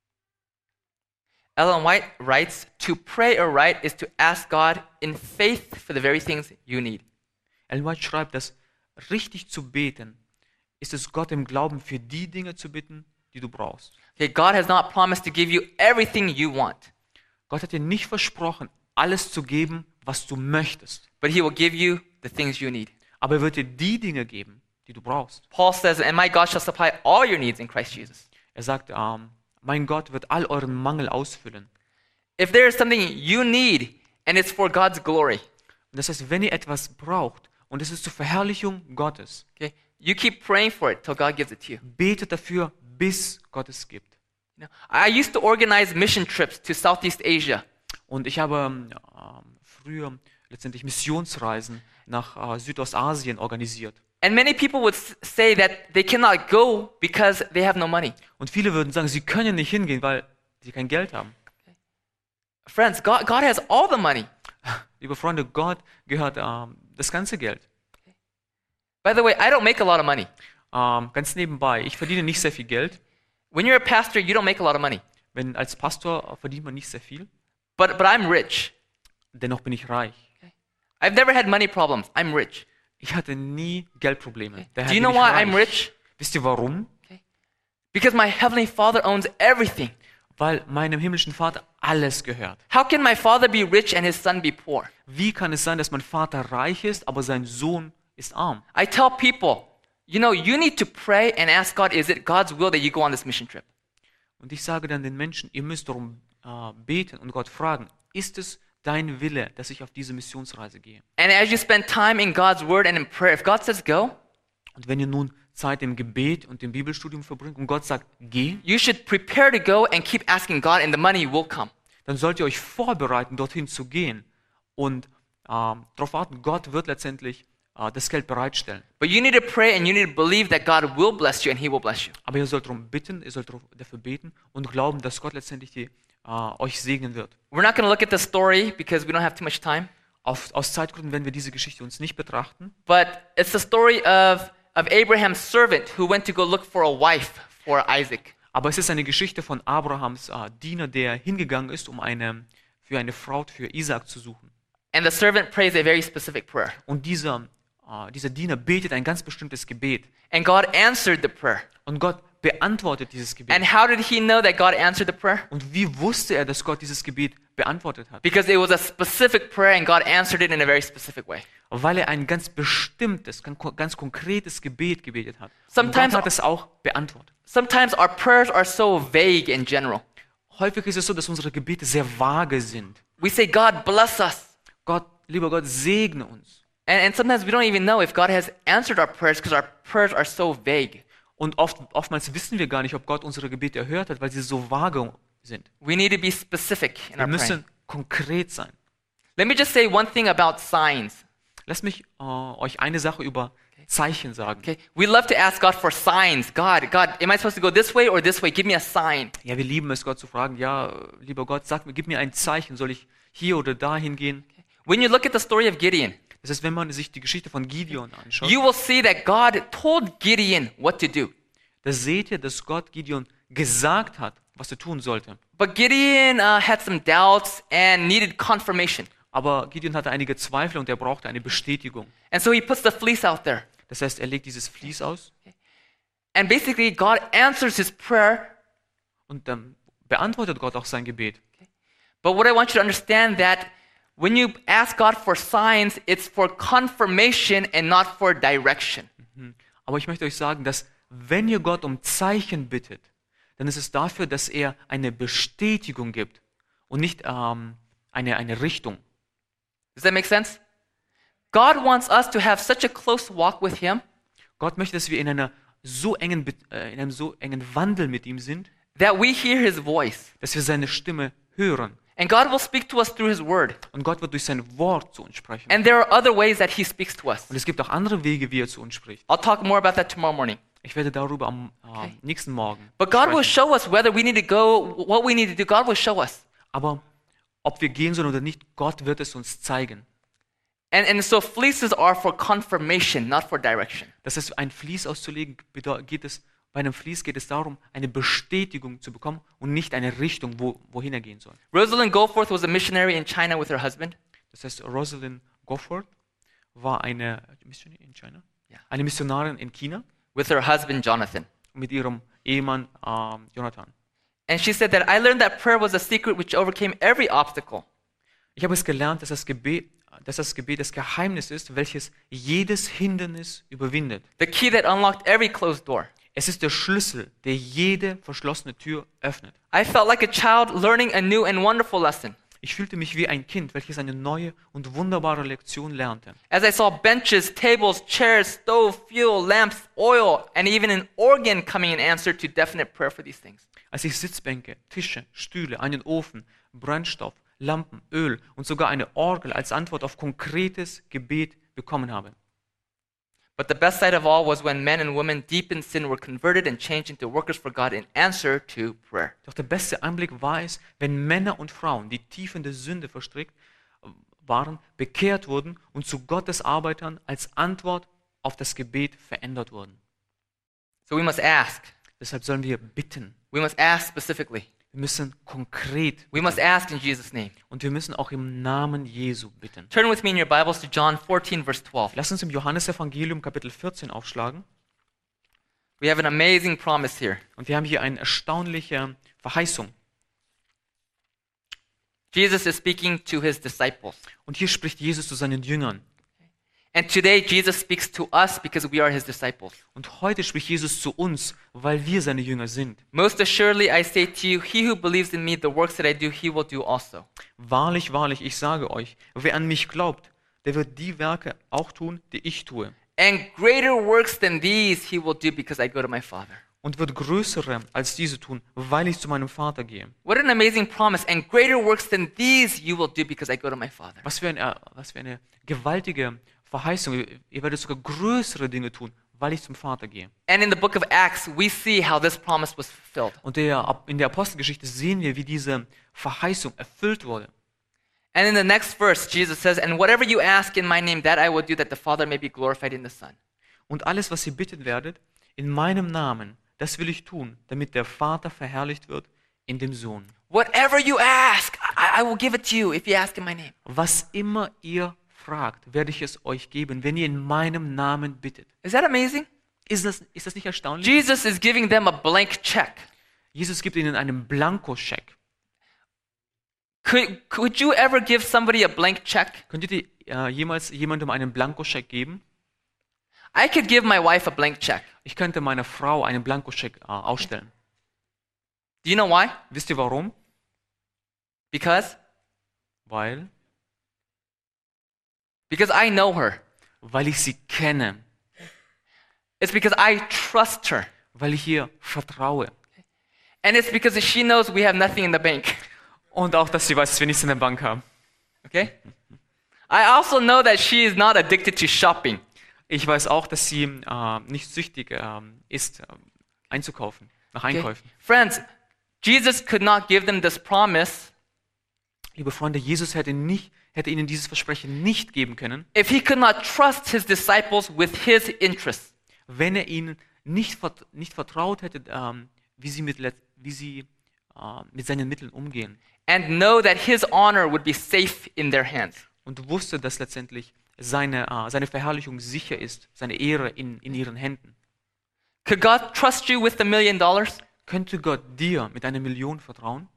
Ellen White writes, to pray aright is to ask God in faith for the very things you need. Ellen White schreibt, dass richtig zu beten, ist es Gott im Glauben für die Dinge zu bitten, die du brauchst. Okay, God has not promised to give you everything you want, Gott hat dir nicht versprochen, alles zu geben, was du möchtest, but he will give you the things you need. aber er wird dir die Dinge geben, die du brauchst. Paul says, and my God shall supply all your needs in Christ Jesus. Er sagt, ähm, mein Gott wird all euren Mangel ausfüllen. If there is something you need and it's for God's glory, Und das heißt, wenn ihr etwas braucht und es ist zur Verherrlichung Gottes. Okay? You keep praying for it till God gives it to you. Betet dafür, bis Gott es gibt. You know, I used to organize mission trips to Southeast Asia. Und ich habe ähm, früher letztendlich Missionsreisen nach äh, Südostasien organisiert. And many people would s- say that they cannot go because they have no money. Und viele würden sagen, sie können nicht hingehen, weil sie kein Geld haben. Friends, God, God has all the money. Liebe Freunde, Gott gehört ähm, das ganze Geld. By the way, I don't make a lot of money. Ähm, ganz nebenbei, ich verdiene nicht sehr viel Geld. When you're a pastor, you don't make a lot of money. Wenn als Pastor äh, verdient man nicht sehr viel. But, but I'm rich. Dennoch bin ich reich. I've never had money problems. I'm rich. Ich hatte nie Geldprobleme. Daher Do you bin know ich why reich. I'm rich? Wisst ihr warum? Because my heavenly Father owns everything. Weil meinem himmlischen Vater alles gehört. How can my father be rich and his son be poor? Wie kann es sein, dass mein Vater reich ist, aber sein Sohn ist arm? I tell people, you know, you need to pray and ask God, is it God's will that you go on this mission trip? Und ich sage dann den Menschen, ihr müsst darum äh, beten und Gott fragen, ist es dein Wille, dass ich auf diese Missionsreise gehe? And as you spend time in God's word and in prayer, if God says go, Und wenn ihr nun Zeit im Gebet und im Bibelstudium verbringt und Gott sagt, geh, you should prepare to go and keep asking God and the money will come. dann sollt ihr euch vorbereiten, dorthin zu gehen und ähm, darauf warten, Gott wird letztendlich äh, das Geld bereitstellen. But you need to pray and you need to believe that God will bless you and he will bless you. Aber ihr sollt darum bitten, ihr sollt dafür beten und glauben, dass Gott letztendlich die, äh, euch segnen wird. We're not going to look at the story because we don't have too much time, Auf, aus Zeitgründen werden wir diese Geschichte uns nicht betrachten, but it's the story of, of Abraham's servant who went to go look for a wife for Isaac. aber es ist eine Geschichte von Abrahams äh, Diener, der hingegangen ist, um eine, für eine Frau für Isaac zu suchen. And the servant prays a very specific prayer. Und dieser, äh, dieser Diener betet ein ganz bestimmtes Gebet. And God answered the prayer. Und Gott beantwortet dieses Gebet. And how did he know that God answered the prayer? Und wie wusste er, dass Gott dieses Gebet beantwortet hat? Because it was a specific prayer and God answered it in a very specific way. Weil er ein ganz bestimmtes, ganz, ganz konkretes Gebet gebetet hat. Und Sometimes- Gott hat es auch beantwortet. Sometimes our prayers are so vague in general. Häufig ist es so, dass unsere Gebete sehr vage sind. We say, God bless us. Gott, lieber Gott, segne uns. And, and sometimes we don't even know if God has answered our prayers because our prayers are so vague. Und oft, oftmals wissen wir gar nicht, ob Gott unsere Gebete erhört hat, weil sie so vage sind. We need to be specific in Wir our praying. müssen konkret sein. Let me just say one thing about signs. Lasst mich äh, euch eine Sache über Zeichen sagen. Okay, we love to ask God for signs. God, God, am I supposed to go this way or this way? Give me a sign. Ja, wir lieben es, Gott zu fragen, ja, lieber Gott, sag mir, gib mir ein Zeichen, soll ich hier oder dahin gehen? When you look at the story of Gideon, Das heißt, wenn man sich die Geschichte von Gideon anschaut, you will see that God told Gideon what to do. da seht ihr, dass Gott Gideon gesagt hat, was er tun sollte. But Gideon uh, had some doubts and needed confirmation. Aber Gideon hatte einige Zweifel und er brauchte eine Bestätigung. And so he puts the fleece out there. Das heißt, er legt dieses Vlies aus And basically, God answers his prayer. und dann beantwortet Gott auch sein Gebet. But what I want you to understand that when you ask God for signs, it's for confirmation and not for direction. Aber ich möchte euch sagen, dass wenn ihr Gott um Zeichen bittet, dann ist es dafür, dass er eine Bestätigung gibt und nicht ähm, eine, eine Richtung. Does that make sense? God wants us to have such a close walk with him Gott möchte, dass wir in, einer so engen, Be- äh, in einem so engen Wandel mit ihm sind, that we hear his voice. dass wir seine Stimme hören. And God will speak to us through his word. Und Gott wird durch sein Wort zu uns sprechen. And there are other ways that he speaks to us. Und es gibt auch andere Wege, wie er zu uns spricht. I'll talk more about that tomorrow morning. Ich werde darüber am äh, Okay. nächsten Morgen But God will sprechen. show us whether we need to go, what we need to do. God will show us. Aber ob wir gehen sollen oder nicht, Gott wird es uns zeigen. And, and so fleeces are for confirmation, not for direction. Das heißt, ein Vlies auszulegen, bedeu- geht es, bei einem Vlies geht es darum, eine Bestätigung zu bekommen und nicht eine Richtung, wo, wohin er gehen soll. Rosalind Goforth was a missionary in China with her husband. Das heißt, Rosalind Gofford war eine, Missionary in China? Ja. eine Missionarin in China with her husband Jonathan. mit ihrem Ehemann ähm, Jonathan. And she said that I learned that prayer was a secret which overcame every obstacle. Ich habe es gelernt, dass das Gebet, dass das Gebet das Geheimnis ist, welches jedes Hindernis überwindet. The key that unlocked every closed door. Es ist der Schlüssel, der jede verschlossene Tür öffnet. I felt like a child learning a new and wonderful lesson. Ich Ich fühlte mich wie ein Kind, welches eine neue und wunderbare Lektion lernte. As I saw benches, tables, chairs, stove, fuel, lamps, oil, and even an organ coming in answer to definite prayer for these things. Als ich Sitzbänke, Tische, Stühle, einen Ofen, Brennstoff, Lampen, Öl und sogar eine Orgel als Antwort auf konkretes Gebet bekommen habe. But the best sight of all was when men and women deep in sin were converted and changed into workers for God in answer to prayer. Doch der beste Anblick war es, wenn Männer und Frauen, die tief in der Sünde verstrickt waren, bekehrt wurden und zu Gottes Arbeitern als Antwort auf das Gebet verändert wurden. So we must ask. Deshalb sollen wir bitten. We must ask specifically. Wir müssen konkret We must ask in Jesus' name. und wir müssen auch im Namen Jesu bitten. Turn with me in your Bibles to John fourteen, verse twelve. Lass uns im Johannesevangelium Kapitel vierzehn aufschlagen. We have an amazing promise here. Und wir haben hier eine erstaunliche Verheißung. Jesus is speaking to his disciples. Und hier spricht Jesus zu seinen Jüngern. And today, Jesus speaks to us because we are his disciples. Und heute spricht Jesus zu uns, weil wir seine Jünger sind. Most assuredly, I say to you, he who believes in me, the works that I do, he will do also. Wahrlich, wahrlich, ich sage euch, wer an mich glaubt, der wird die Werke auch tun, die ich tue. And greater works than these he will do because I go to my Father. Und wird größere als diese tun, weil ich zu meinem Vater gehe. What an amazing promise. And greater works than these you will do because I go to my Father. Was für eine, was für eine gewaltige Verheißung. Ihr werdet sogar größere Dinge tun, weil ich zum Vater gehe. And in the book of Acts, we see how this promise was fulfilled. Und der, in der Apostelgeschichte sehen wir, wie diese Verheißung erfüllt wurde. And in the next verse, Jesus says, and whatever you ask in my name, that I will do, that the Father may be glorified in the Son. Und alles, was ihr bitten werdet, in meinem Namen, das will ich tun, damit der Vater verherrlicht wird in dem Sohn. Whatever you ask, I, I will give it to you if you ask in my name. Was immer ihr fragt, werde ich es euch geben, wenn ihr in meinem Namen bittet. Is that amazing? Ist das, ist das nicht erstaunlich? Jesus is giving them a blank check. Jesus gibt ihnen einen Blankoscheck. Could, could you ever give somebody a blank check? Könntet ihr äh, jemals jemandem einen Blankoscheck geben? I could give my wife a blank check. Ich könnte meiner Frau einen Blankoscheck äh, ausstellen. Do you know why? Wisst ihr warum? Because? Weil, Because I know her. weil ich sie kenne, It's because I trust her. weil ich ihr vertraue. And it's because she knows we have nothing in the bank. Und auch, dass sie weiß, dass wir nichts in der Bank haben. Okay? I also know that she is not addicted to shopping. Ich weiß auch, dass sie äh, nicht süchtig äh, ist, äh, einzukaufen, nach Okay? Einkäufen. Friends, Jesus could not give them this promise Liebe Freunde, Jesus hätte, nicht, hätte ihnen dieses Versprechen nicht geben können, if he could not trust his disciples with his interests. wenn er ihnen nicht, vert, nicht vertraut hätte, ähm, wie sie, mit, let- wie sie äh, mit seinen Mitteln umgehen. And know that his honor would be safe in their hands. Und wusste, dass letztendlich seine, äh, seine Verherrlichung sicher ist, seine Ehre in, in ihren Händen. Could God trust you with a million dollars? Könnte Gott dir mit einer Million vertrauen?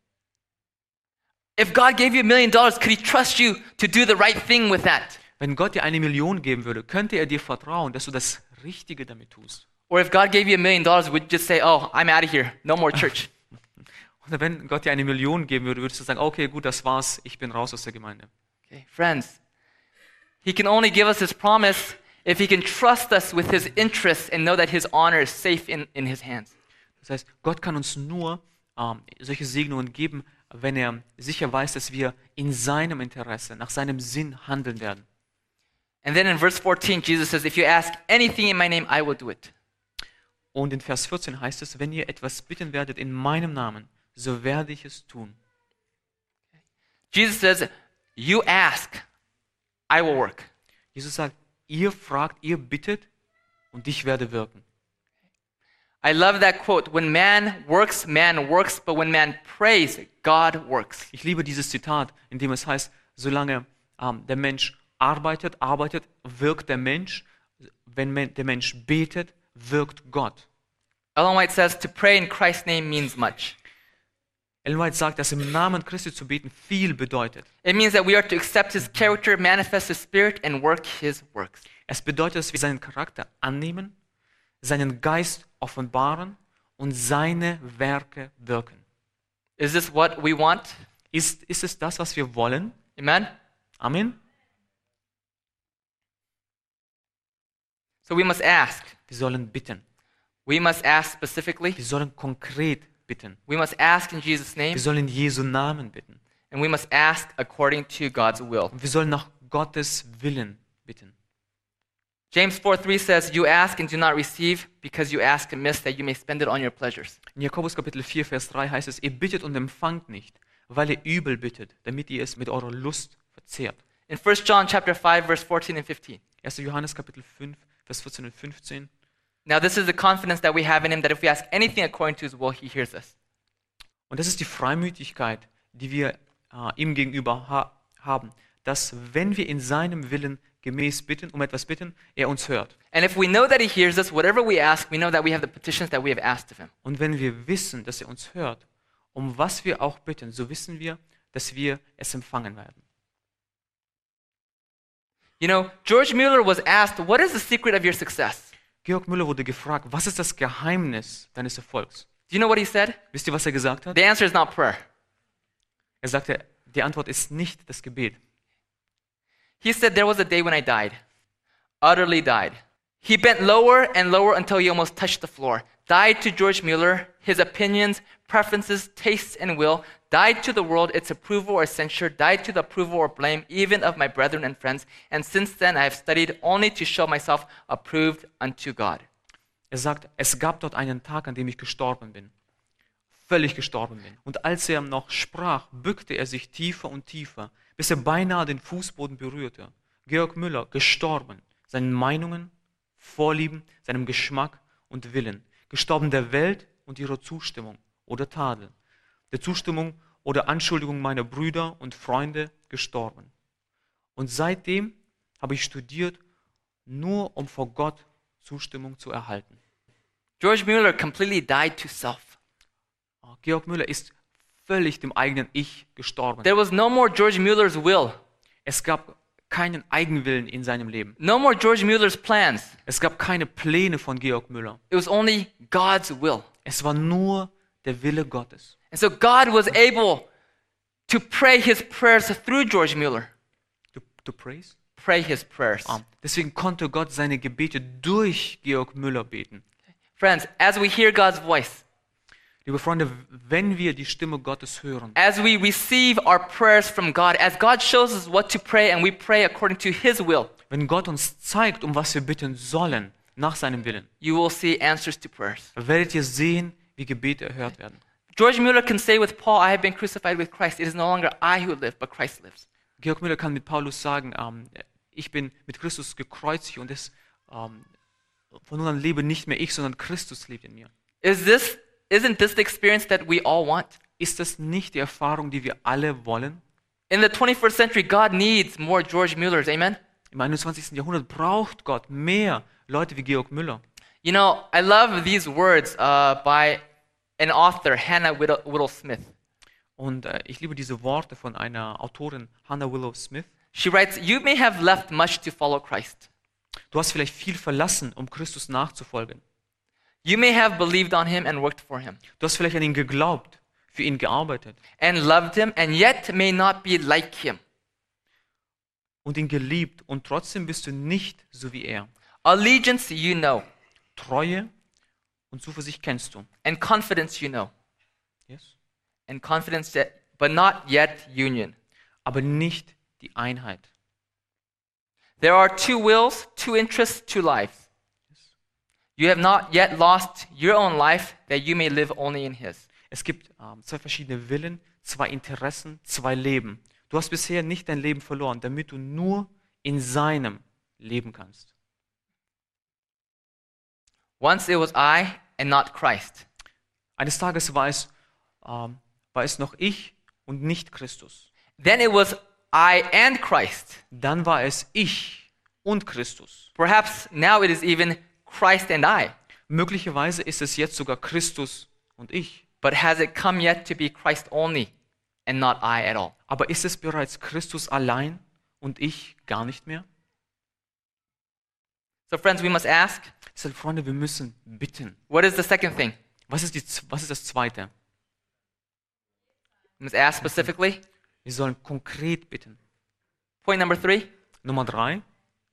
If God gave you a million dollars, could he trust you to do the right thing with that? Wenn Gott dir eine Million geben würde, könnte er dir vertrauen, dass du das Richtige damit tust. Or if God gave you a million dollars, would you just say, oh, I'm out of here. No more church. Oder wenn Gott dir eine Million geben würde, würdest du sagen, okay, gut, das war's, ich bin raus aus der Gemeinde. Okay, friends, he can only give us his promise if he can trust us with his interests and know that his honor is safe in, in his hands. Das heißt, Gott kann uns nur ähm, solche Segnungen geben, wenn er sicher weiß, dass wir in seinem Interesse, nach seinem Sinn handeln werden. And then in verse fourteen, Jesus says, if you ask anything in my name, I will do it. Und in Vers vierzehn heißt es, wenn ihr etwas bitten werdet in meinem Namen, so werde ich es tun. Jesus says, you ask, I will work. Jesus sagt, ihr fragt, ihr bittet und ich werde wirken. I love that quote. When man works, man works, but when man prays, God works. Ich liebe dieses Zitat, in dem es heißt, solange ähm, der Mensch arbeitet, arbeitet, wirkt der Mensch. Wenn men- der Mensch betet, wirkt Gott. Ellen White says, to pray in Christ's name means much. Ellen White sagt, dass im Namen Christi zu beten viel bedeutet. It means that we are to accept his character, manifest his spirit, and work his works. Es bedeutet, dass wir seinen Charakter annehmen, seinen Geist offenbaren und seine Werke wirken. Is this what we want? Ist, ist es das, was wir wollen? Amen? Amen. So we must ask. Wir sollen bitten. We must ask specifically. Wir sollen konkret bitten. We must ask in Jesus' name. Wir sollen in Jesu Namen bitten. And we must ask according to God's will. Und wir sollen nach Gottes Willen bitten. James four three says, you ask and do not receive, because you ask amiss, that you may spend it on your pleasures. In Jakobus Kapitel vier, Vers drei heißt es, ihr bittet und empfangt nicht, weil ihr übel bittet, damit ihr es mit eurer Lust verzehrt. In First John chapter five, verse fourteen and fifteen. erster Johannes Kapitel fünf, Vers vierzehn und fünfzehn. Now this is the confidence that we have in him, that if we ask anything according to his will, he hears us. Und das ist die Freimütigkeit, die wir äh, ihm gegenüber ha haben, dass wenn wir in seinem Willen gemäß bitten, um etwas bitten, er uns hört. And if we know that he hears us, whatever we ask, we know that we have the petitions that we have asked of him. Und wenn wir wissen, dass er uns hört, um was wir auch bitten, so wissen wir, dass wir es empfangen werden. You know, George Mueller was asked, what is the secret of your success? Georg Müller wurde gefragt, was ist das Geheimnis deines Erfolgs? Do you know what he said? Wisst ihr, was er gesagt hat? The answer is not prayer. Er sagte, die Antwort ist nicht das Gebet. He said, there was a day when I died, utterly died. He bent lower and lower until he almost touched the floor. Died to George Mueller, his opinions, preferences, tastes, and will. Died to the world, its approval or censure. Died to the approval or blame, even of my brethren and friends. And since then I have studied only to show myself approved unto God. Er sagt, es gab dort einen Tag, an dem ich gestorben bin. Völlig gestorben bin. Und als er noch sprach, bückte er sich tiefer und tiefer, bis er beinahe den Fußboden berührte. Georg Müller, gestorben, seinen Meinungen, Vorlieben, seinem Geschmack und Willen. Gestorben der Welt und ihrer Zustimmung oder Tadel. Der Zustimmung oder Anschuldigung meiner Brüder und Freunde gestorben. Und seitdem habe ich studiert, nur um vor Gott Zustimmung zu erhalten. George Mueller completely died to self. Georg Müller ist völlig dem eigenen Ich gestorben. There was no more George Mueller's will. Es gab keinen Eigenwillen in seinem Leben. No more George Mueller's plans. Es gab keine Pläne von Georg Müller. It was only God's will. Es war nur der Wille Gottes. And so God was able to pray his prayers through George Mueller. To, to praise? Pray his prayers. Ah, deswegen konnte Gott seine Gebete durch Georg Müller beten. Friends, as we hear God's voice, Liebe Freunde, wenn wir die Stimme Gottes hören, as we receive our prayers from God, as God shows us what to pray and we pray according to his will, wenn Gott uns zeigt, um was wir bitten sollen, nach seinem Willen, you will see answers to prayers. werdet ihr sehen, wie Gebete erhört werden. George Mueller can say with Paul, I have been crucified with Christ. It is no longer I who live, but Christ lives. Georg Müller kann mit Paulus sagen, ähm, ich bin mit Christus gekreuzigt und es, ähm, von nun an lebe nicht mehr ich, sondern Christus lebt in mir. Is this, isn't this the experience that we all want? Ist das nicht die Erfahrung, die wir alle wollen? In the twenty-first century, God needs more George Muellers, amen? Im einundzwanzigsten Jahrhundert braucht Gott mehr Leute wie Georg Müller. You know, I love these words uh, by an author, Hannah Whittle, Whittle Smith. Und äh, ich liebe diese Worte von einer Autorin, Hannah Willow Smith. She writes, you may have left much to follow Christ. Du hast vielleicht viel verlassen, um Christus nachzufolgen. You may have believed on him and worked for him. Du hast vielleicht an ihn geglaubt, für ihn gearbeitet And loved him, and yet may not be like him. und ihn geliebt und trotzdem bist du nicht so wie er. Allegiance you know, Treue und Zuversicht kennst du. and confidence you know, Yes? and confidence yet, but not yet union. Aber nicht die Einheit. There are two wills, two interests, two lives. You have not yet lost your own life, that you may live only in his. Es gibt ähm, zwei verschiedene Willen, zwei Interessen, zwei Leben. Du hast bisher nicht dein Leben verloren, damit du nur in seinem leben kannst. Once it was I and not Christ. Eines Tages war es, ähm, war es noch ich und nicht Christus. Then it was I and Christ. Dann war es ich und Christus. Perhaps now it is even Christ and I. Möglicherweise ist es jetzt sogar Christus und ich. But has it come yet to be Christ only and not I at all? Aber ist es bereits Christus allein und ich gar nicht mehr? So friends, we must ask, Deshalb, Freunde, wir müssen bitten. what is the second thing? Was ist, die, was ist das Zweite? We must ask specifically. Wir sollen konkret bitten. Point number three, Nummer drei.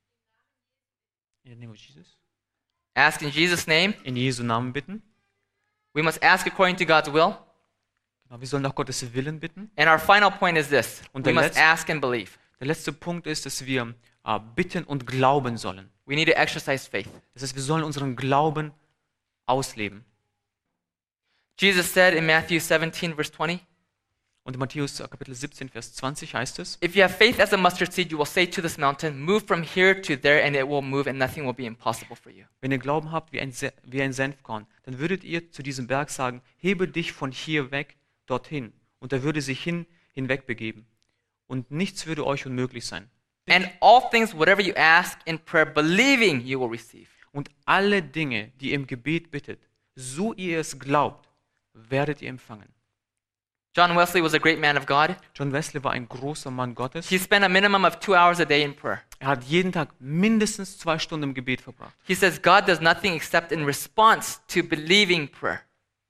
In the name of Jesus. ask in Jesus' name. In Jesu Namen bitten. We must ask according to God's will. Genau, wir sollen nach Gottes Willen bitten. And our final point is this. Und We der must letzte- ask and believe. Der letzte Punkt ist, dass wir äh, bitten und glauben sollen. We need to exercise faith. Das heißt, wir sollen unseren Glauben ausleben. Jesus said in Matthew seventeen, verse twenty, Und in Matthäus äh, Kapitel siebzehn, Vers zwanzig heißt es, if you have faith as a mustard seed, you will say to this mountain, move from here to there, and it will move, and nothing will be impossible for you. wenn ihr Glauben habt wie ein, Se- wie ein Senfkorn, dann würdet ihr zu diesem Berg sagen, hebe dich von hier weg dorthin. Und er würde sich hin, hinweg begeben. Und nichts würde euch unmöglich sein. And all things, whatever you ask in prayer, believing you will receive. Und alle Dinge, die ihr im Gebet bittet, so ihr es glaubt, werdet ihr empfangen. John Wesley was a great man of God. John Wesley war ein großer Mann Gottes. He spent a minimum of two hours a day in prayer. Er hat jeden Tag mindestens zwei Stunden im Gebet verbracht. He says God does nothing except in response to believing prayer.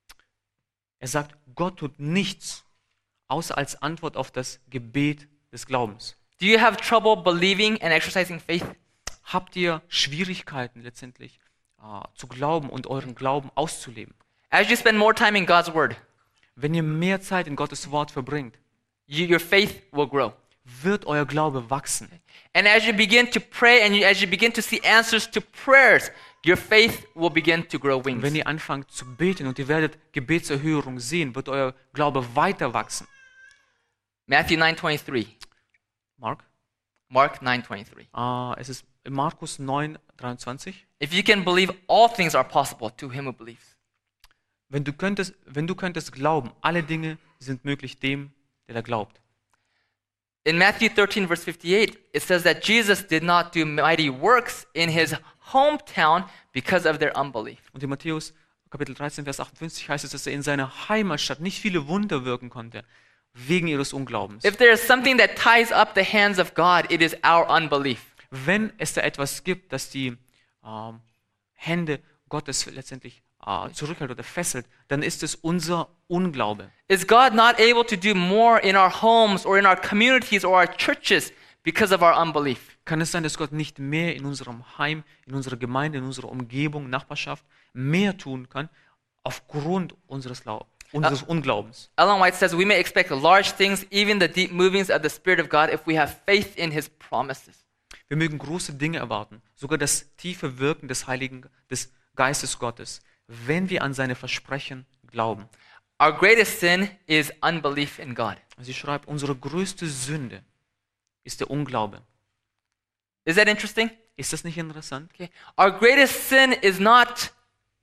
Er sagt, Gott tut nichts, außer als Antwort auf das Gebet des Glaubens. Do you have trouble believing and exercising faith? Habt ihr Schwierigkeiten letztendlich äh, zu glauben und euren Glauben auszuleben? As you spend more time in God's word, Wenn ihr mehr Zeit in Gottes Wort verbringt, you, your faith will grow. wird euer Glaube wachsen. And as you begin to pray and you, as you begin to see answers to prayers, your faith will begin to grow Und wenn wings. ihr anfangt zu beten und ihr werdet Gebetserhörung sehen, wird euer Glaube weiter wachsen. Matthew nine twenty-three. Mark? Mark nine twenty-three. Äh, es ist in Markus neun, dreiundzwanzig. If you can believe, all things are possible to him who believes. Wenn du könntest, wenn du könntest glauben, alle Dinge sind möglich dem, der da glaubt. In Matthew thirteen, verse fifty-eight, it says that Jesus did not do mighty works in his hometown because of their unbelief. Und in Matthäus Kapitel dreizehn, Vers achtundfünfzig heißt es, dass er in seiner Heimatstadt nicht viele Wunder wirken konnte, wegen ihres Unglaubens. If there is something that ties up the hands of God, it is our unbelief. Wenn es da etwas gibt, das die ähm, Hände Gottes letztendlich äh, zurückhält oder fesselt, dann ist es unser Unglaube. Is God not able to do more in our homes or in our communities or our churches because of our unbelief? Kann es sein, dass Gott nicht mehr in unserem Heim, in unserer Gemeinde, in unserer Umgebung, Nachbarschaft mehr tun kann, aufgrund unseres, Lau unseres Unglaubens? Ellen White says we may expect large things, even the deep movings of the Spirit of God, if we have faith in His promises. Wir mögen große Dinge erwarten, sogar das tiefe Wirken des Heiligen, des Geistes Gottes, wenn wir an seine Versprechen glauben. Our greatest sin is unbelief in God. Sie schreibt, unsere größte Sünde ist der Unglaube. Is that interesting? Ist das nicht interessant? Okay. Our greatest sin is not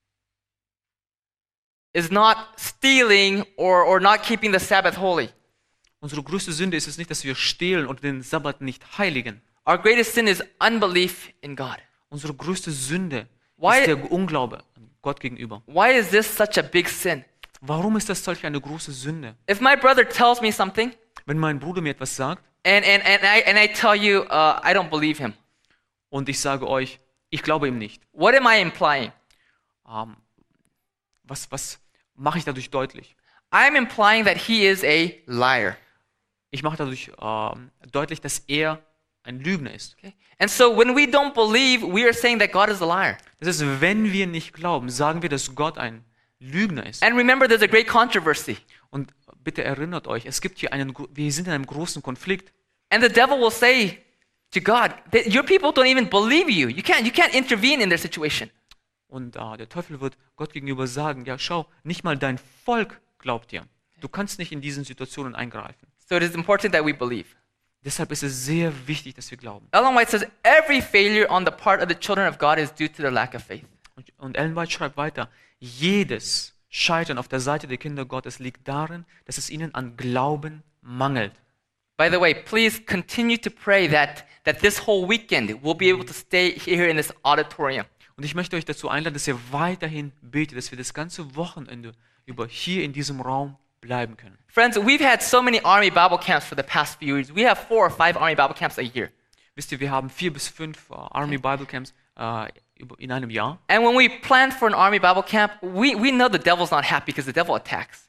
is not stealing or, or not keeping the Sabbath holy. Unsere größte Sünde ist es nicht, dass wir stehlen oder den Sabbat nicht heiligen. Our greatest sin is unbelief in God. Unsere größte Sünde Why- ist der Unglaube Gott gegenüber. Why is this such a big sin? Warum ist das solch eine große Sünde? If my brother tells me something Wenn mein Bruder mir etwas sagt and, and, and, I, and I tell you uh, I don't believe him, und ich sage euch, ich glaube ihm nicht, what am I implying? ähm, was, was mache ich dadurch deutlich? I'm implying that he is a liar. Ich mache dadurch ähm, deutlich, dass er ein Lügner ist. Okay? And so when we don't believe, we are saying that God is a liar. Das heißt, wenn wir nicht glauben, sagen wir, dass Gott ein Lügner ist. And remember, there's a great controversy. Und bitte erinnert euch, es gibt hier einen, gro- wir sind in einem großen Konflikt. And the devil will say to God, that your people don't even believe you. You can't, you can't intervene in their situation. Und äh, der Teufel wird Gott gegenüber sagen, ja schau, nicht mal dein Volk glaubt dir. Du kannst nicht in diesen Situationen eingreifen. So it is important that we believe. Deshalb ist es sehr wichtig, dass wir glauben. Ellen White says every failure on the part of the children of God is due to their lack of faith. Und, und Ellen White schreibt weiter, jedes Scheitern auf der Seite der Kinder Gottes liegt darin, dass es ihnen an Glauben mangelt. By the way, please continue to pray that, that this whole weekend we'll be able to stay here in this auditorium. Und ich möchte euch dazu einladen, dass ihr weiterhin betet, dass wir das ganze Wochenende über hier in diesem Raum bleiben können. Friends, we've had so many Army Bible camps for the past few years. We have four or five Army Bible camps a year. Wisst ihr, wir haben vier bis fünf uh, Army Bible Camps uh, in einem Jahr. And when we plan for an Army Bible camp, we, we know the devil's not happy because the devil attacks.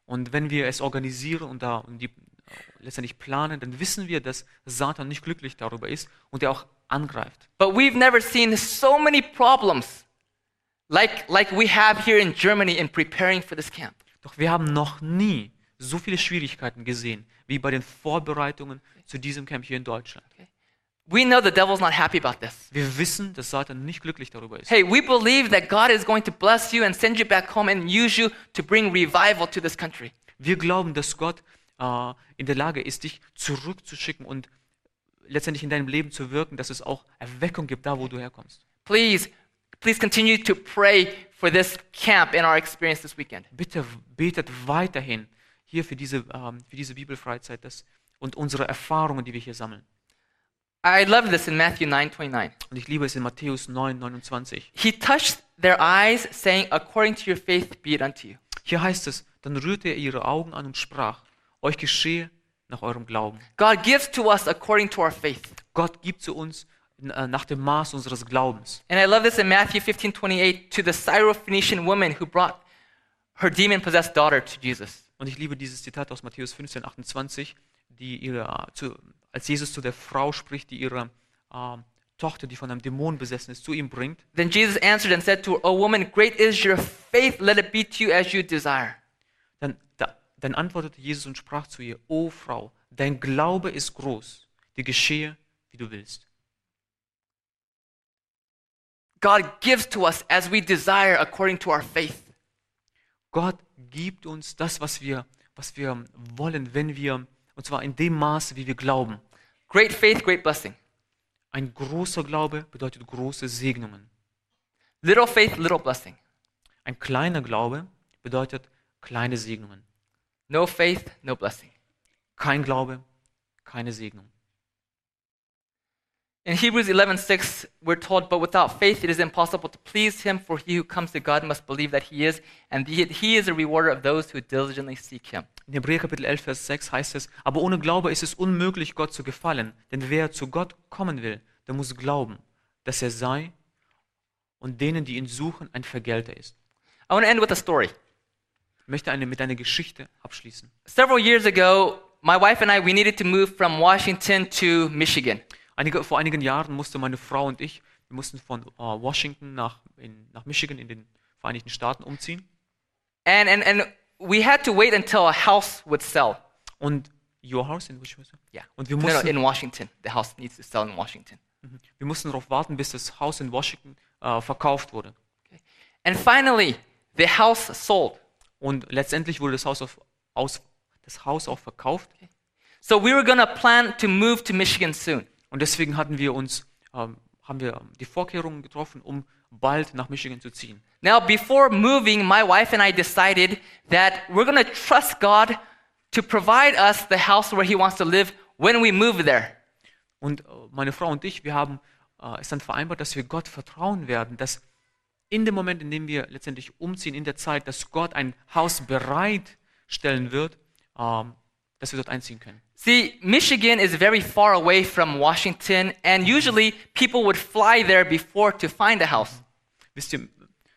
Und wenn wir es organisieren und da und die äh, letztendlich planen, dann wissen wir, dass Satan nicht glücklich darüber ist und er auch angreift. But we've never seen so many problems like, like we have here in Germany in preparing for this camp. Doch wir haben noch nie so viele Schwierigkeiten gesehen, wie bei den Vorbereitungen zu diesem Camp hier in Deutschland. We know the devil's not happy about this. Wir wissen, dass Satan nicht glücklich darüber ist. Hey, we believe that God is going to bless you and send you back home and use you to bring revival to this country. Wir glauben, dass Gott äh, in der Lage ist, dich zurückzuschicken und letztendlich in deinem Leben zu wirken, dass es auch Erweckung gibt, da wo du herkommst. Please, please continue to pray for this camp and our experience this weekend. Bitte betet weiterhin hier für diese, ähm, für diese Bibelfreizeit das, und unsere Erfahrungen, die wir hier sammeln. I love this in Matthew nine twenty-nine. Und ich liebe es in Matthäus neun neunundzwanzig. He touched their eyes, saying, according to your faith be it unto you. Hier heißt es, dann rührte er ihre Augen an und sprach, euch geschehe nach eurem Glauben. God gives to us according to our faith. Gott gibt zu uns äh, nach dem Maß unseres Glaubens. And I love this in Matthew fifteen twenty-eight, to the Syrophoenician woman who brought her demon-possessed daughter to Jesus. Und ich liebe dieses Zitat aus Matthäus fünfzehn achtundzwanzig, die ihre, zu, als Jesus zu der Frau spricht, die ihre äh, Tochter, die von einem Dämon besessen ist, zu ihm bringt. Then Jesus answered and said to her, O woman, great is your faith, let it be to you as you desire. Dann, da, dann antwortete Jesus und sprach zu ihr, O Frau, dein Glaube ist groß, dir geschehe, wie du willst. God gives to us as we desire according to our faith. Gott gibt uns das, was wir, was wir wollen, wenn wir, und zwar in dem Maße, wie wir glauben. Great faith, great blessing. Ein großer Glaube bedeutet große Segnungen. Little faith, little blessing. Ein kleiner Glaube bedeutet kleine Segnungen. No faith, no blessing. Kein Glaube, keine Segnung. In Hebrews eleven six, we're told, but without faith it is impossible to please him, for he who comes to God must believe that he is, and he, he is a rewarder of those who diligently seek him. In Hebräer Kapitel elf, Vers sechs heißt es, aber ohne Glaube ist es unmöglich, Gott zu gefallen, denn wer zu Gott kommen will, der muss glauben, dass er sei und denen, die ihn suchen, ein Vergelter ist. I want to end with a story. Ich möchte eine, mit einer Geschichte abschließen. Several years ago, my wife and I, we needed to move from Washington to Michigan. Einige, vor einigen Jahren musste meine Frau und ich, wir mussten von uh, Washington nach, in, nach Michigan in den Vereinigten Staaten umziehen. And, and, and we had to wait until a house would sell. Und your house in which was it? Yeah. Und wir No, no, mussten, in Washington. The house needs to sell in Washington. wir mussten darauf warten, bis das Haus in Washington uh, verkauft wurde. And finally, the house sold. Und letztendlich wurde das Haus, auf, aus, das Haus auch verkauft. So we were going to plan to move to Michigan soon. Und deswegen hatten wir uns, ähm, haben wir die Vorkehrungen getroffen, um bald nach Michigan zu ziehen. Now, before moving, my wife and I decided that we're going to trust God to provide us the house where he wants to live when we move there. Und äh, meine Frau und ich, wir haben äh, es dann vereinbart, dass wir Gott vertrauen werden, dass in dem Moment, in dem wir letztendlich umziehen, in der Zeit, dass Gott ein Haus bereitstellen wird, ähm, dass wir dort einziehen können. See, Michigan is very far away from Washington, and usually people would fly there before to find a house. Wisst ihr,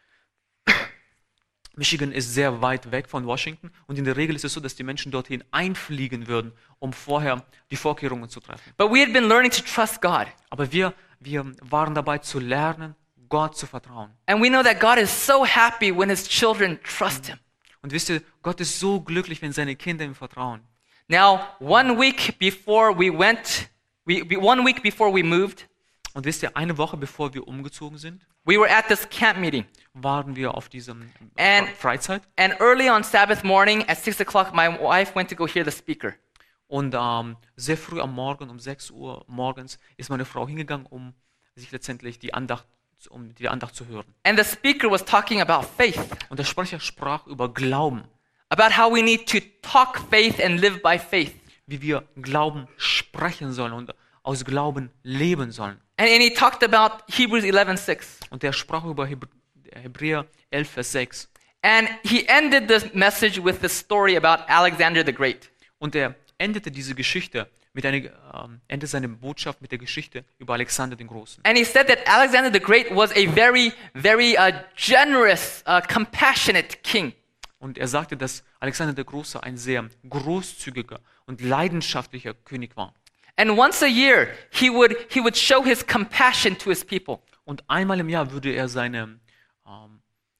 Michigan ist sehr weit weg von Washington und in der Regel ist es so, dass die Menschen dorthin einfliegen würden, um vorher die Vorkehrungen zu treffen. But we had been learning to trust God. Aber wir, wir waren dabei zu lernen, Gott zu vertrauen. And we know that God is so happy when his children trust him. Und wisst ihr, Gott ist so glücklich, wenn seine Kinder ihm vertrauen. Now, one week before we went, we, we, one week before we moved, Und wisst ihr, eine Woche bevor wir umgezogen sind, we were at this camp meeting. waren wir auf diesem And- Freizeit. And early on Sabbath morning at six o'clock, my wife went to go hear the speaker. Und ähm, sehr früh am Morgen, um sechs Uhr morgens, ist meine Frau hingegangen, um sich letztendlich die Andacht, um die Andacht zu hören. And the speaker was talking about faith, Und der Sprecher sprach über Glauben, about how we need to talk faith and live by faith. wie wir Glauben sprechen sollen und aus Glauben leben sollen. And, and he talked about Hebrews eleven six. Und er sprach über Hebr- Hebräer elf, Vers sechs. And he ended the message with the story about Alexander the Great. Und er endete diese Geschichte mit einer, ähm, endete seine Botschaft mit der Geschichte über Alexander den Großen. And he said that Alexander the Great was a very, very uh, generous, uh, compassionate king. Und er sagte, dass Alexander der Große ein sehr großzügiger und leidenschaftlicher König war. And once a year, he would, he would show his compassion to his people. Und einmal im Jahr würde er seine, ähm,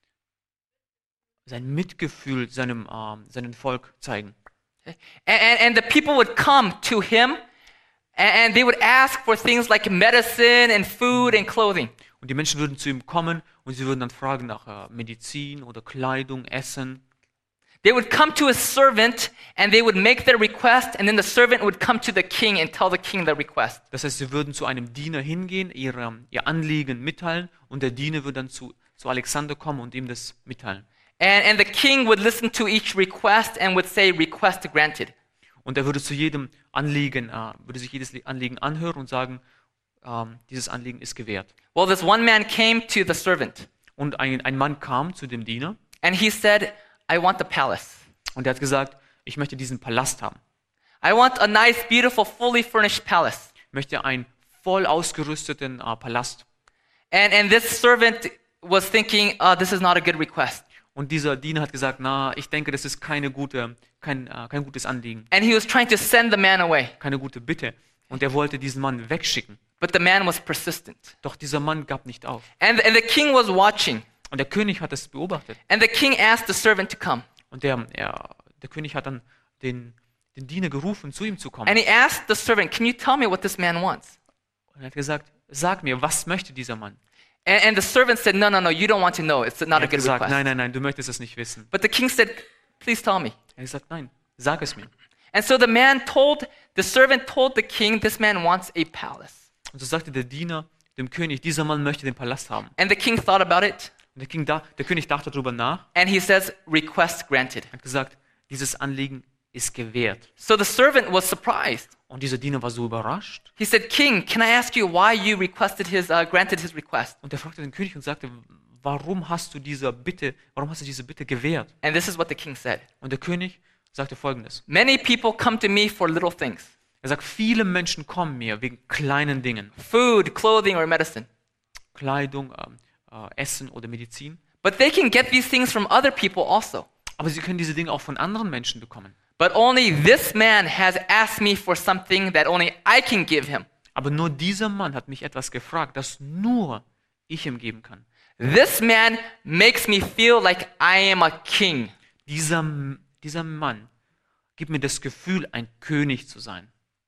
sein Mitgefühl seinem, ähm, seinem Volk zeigen. And, and, and the people would come to him and, and they would ask for things like medicine and food and clothing. Und die Menschen würden zu ihm kommen und sie würden dann fragen nach äh, Medizin oder Kleidung, Essen. They would come to a servant and they would make their request, and then the servant would come to the king and tell the king the request. Das heißt, sie würden zu einem Diener hingehen, ihre, ihr Anliegen mitteilen und der Diener würde dann zu, zu Alexander kommen und ihm das mitteilen. And, and the king would listen to each request and would say, request granted. Und er würde zu jedem Anliegen, äh, würde sich jedes Anliegen anhören und sagen, ähm, dieses Anliegen ist gewährt. Well, this one man came to the servant Und ein, ein Mann kam zu dem Diener and he said, I want the palace. und er hat gesagt, ich möchte diesen Palast haben. I want a nice, beautiful, fully furnished palace. Ich möchte einen voll ausgerüsteten äh, Palast. And, and this servant was thinking, uh, this is not a good request. Und dieser Diener hat gesagt, na, ich denke, das ist keine gute, kein, äh, kein gutes Anliegen, And he was trying to send the man away. keine gute Bitte. Und er wollte diesen Mann wegschicken. But the man was persistent. Doch dieser Mann gab nicht auf. And, and the king was watching. Und der König hat es beobachtet. And the king asked the servant to come. Und der, er, der König hat dann den, den Diener gerufen, zu ihm zu kommen. And he asked the servant, can you tell me what this man wants? Und er hat gesagt, sag mir, was möchte dieser Mann? And, and the servant said, no, no, no, you don't want to know. It's Er not a hat good gesagt, request. nein, nein, nein, du möchtest es nicht wissen. But the king said, please tell me. Er hat gesagt, nein, sag es mir. And so the man told, the servant told the king, this man wants a palace. Und so sagte der Diener dem König, dieser Mann möchte den Palast haben. And the king thought about it. Und der, King da, der König dachte darüber nach And he says, request granted. und hat gesagt, dieses Anliegen ist gewährt. So the servant was surprised. Und dieser Diener war so überrascht. He said, king, can I ask you why you requested his, uh, granted his request? Und er fragte den König und sagte, warum hast du diese Bitte, warum hast du diese Bitte gewährt? And this is what the king said. Und der König sagte Folgendes. Many people come to me for little things. Er sagt, viele Menschen kommen mir wegen kleinen Dingen. Food, clothing, or medicine. Kleidung, ähm, äh, Essen oder Medizin. But they can get these things from other people also. Aber sie können diese Dinge auch von anderen Menschen bekommen. But only this man has asked me for something that only I can give him. Aber nur dieser Mann hat mich etwas gefragt, das nur ich ihm geben kann. This man makes me feel like I am a king. Dieser, dieser Mann gibt mir das Gefühl, ein König zu sein.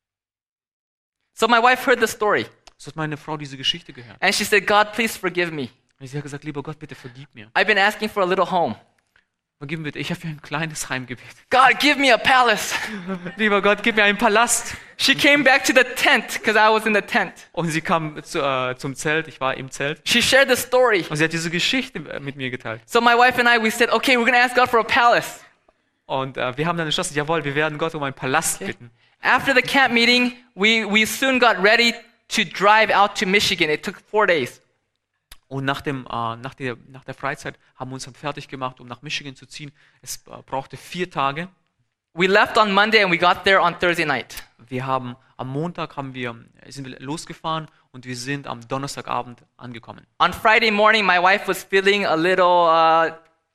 So my wife heard the story. So hat meine Frau diese Geschichte gehört. And she said, God, please forgive me. Und sie hat gesagt, lieber Gott, bitte vergib mir. I've been asking for a little home. Vergib mir bitte, ich habe für ein kleines Heim gebetet. God, give me a palace. Lieber Gott, gib mir einen Palast. She came back to the tent because I was in the tent. Und sie kam zu, äh, zum Zelt, ich war im Zelt. She shared the story. Und sie hat diese Geschichte äh, mit mir geteilt. So my wife and I, we said, okay, we're going to ask God for a palace. Und äh, wir haben dann entschlossen, jawohl, wir werden Gott um einen Palast Okay. bitten. After the camp meeting, we, we soon got ready to drive out to Michigan. It took four days. Und nach, dem, äh, nach, der, nach der Freizeit haben wir uns dann fertig gemacht, um nach Michigan zu ziehen. Es äh, brauchte vier Tage. We left on Monday and we got there on Thursday night. Wir haben am Montag haben wir, sind wir losgefahren und wir sind am Donnerstagabend angekommen. On Friday morning, my wife was feeling a little, uh,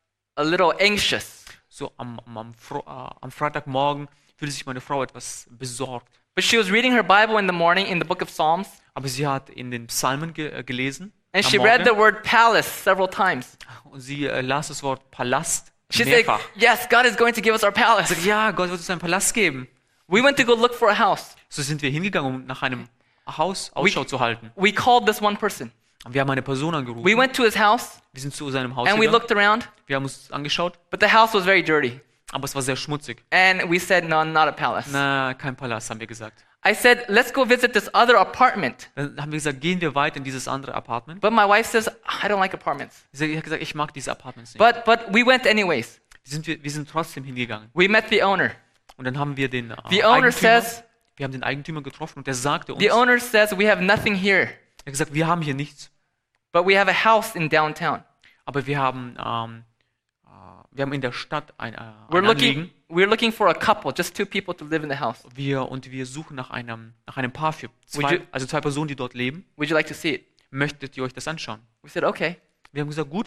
a little anxious. So am, am, am, Fro- äh, am Freitagmorgen fühlte sich meine Frau etwas besorgt. But she was reading her Bible in the morning in the book of Psalms. Aber sie hat in den Psalmen ge äh, gelesen. And am she read the Morgen. word palace several times. Und sie äh, las das Wort Palast She said, mehrfach. yes, God is going to give us our Sie palace. sagt, ja, Gott wird uns einen Palast geben. We went to go look for a house. So sind wir hingegangen, um nach einem Haus Ausschau zu halten. We called this one person. Und wir haben eine Person angerufen. We went to his house Wir sind zu seinem Haus and we gegangen. looked around, Wir haben uns angeschaut, but the house was very dirty. aber es war sehr schmutzig. And we said, no, not a palace. Na, kein Palast, haben wir gesagt. I said, let's go visit this other apartment. Dann haben wir gesagt, gehen wir weiter in dieses andere Apartment. But my wife says, I don't like apartments. Sie hat gesagt, ich mag diese Apartments nicht. But, but we went anyways. Sind wir, wir sind trotzdem hingegangen. We met the owner. Und dann haben wir den, äh, The owner Eigentümer, says, wir haben den Eigentümer getroffen und der sagte uns, the er owner says, we have nothing here, hat gesagt, wir haben hier nichts, but we have a house in downtown. aber wir haben, ähm, äh, wir haben in der Stadt ein, äh, We're ein looking, Anliegen. we're looking for a couple, just two people to live in the house. Wir, und wir suchen nach einem, nach einem Paar für Would zwei, you- also zwei Personen, die dort leben. Would you like to see it? Möchtet ihr euch das anschauen? We said, okay. Wir haben gesagt, gut.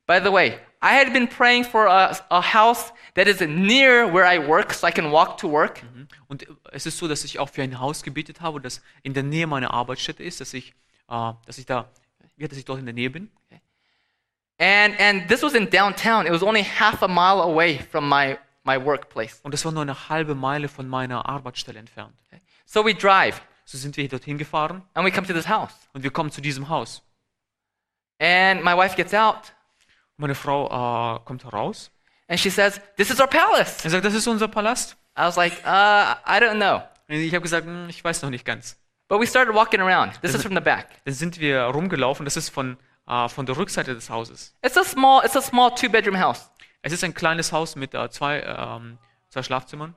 By the way, I had been praying for a, a house that is near where I work, so I can walk to work. Und es ist so, dass ich auch für ein Haus gebetet habe, das in der Nähe meiner Arbeitsstätte ist, dass ich, äh, dass ich da, ja, dass ich dort in der Nähe bin. And and this was in downtown. It was only half a mile away from my, my workplace. Und das war nur eine halbe Meile von meiner Arbeitsstelle entfernt. So we drive So sind wir hier dorthin gefahren and we come to this house. und wir kommen zu diesem Haus. And my wife gets out Meine Frau äh, kommt heraus and she says, "This is our palace." und sagt, das ist unser Palast. I was like, uh, I don't know. Und ich habe gesagt, hm, ich weiß noch nicht ganz. But we started walking around. This is from the back. Dann sind wir rumgelaufen, das ist von, äh, von der Rückseite des Hauses. It's a small, it's a small two-bedroom house. Es ist ein kleines Haus mit äh, zwei, ähm, zwei Schlafzimmern.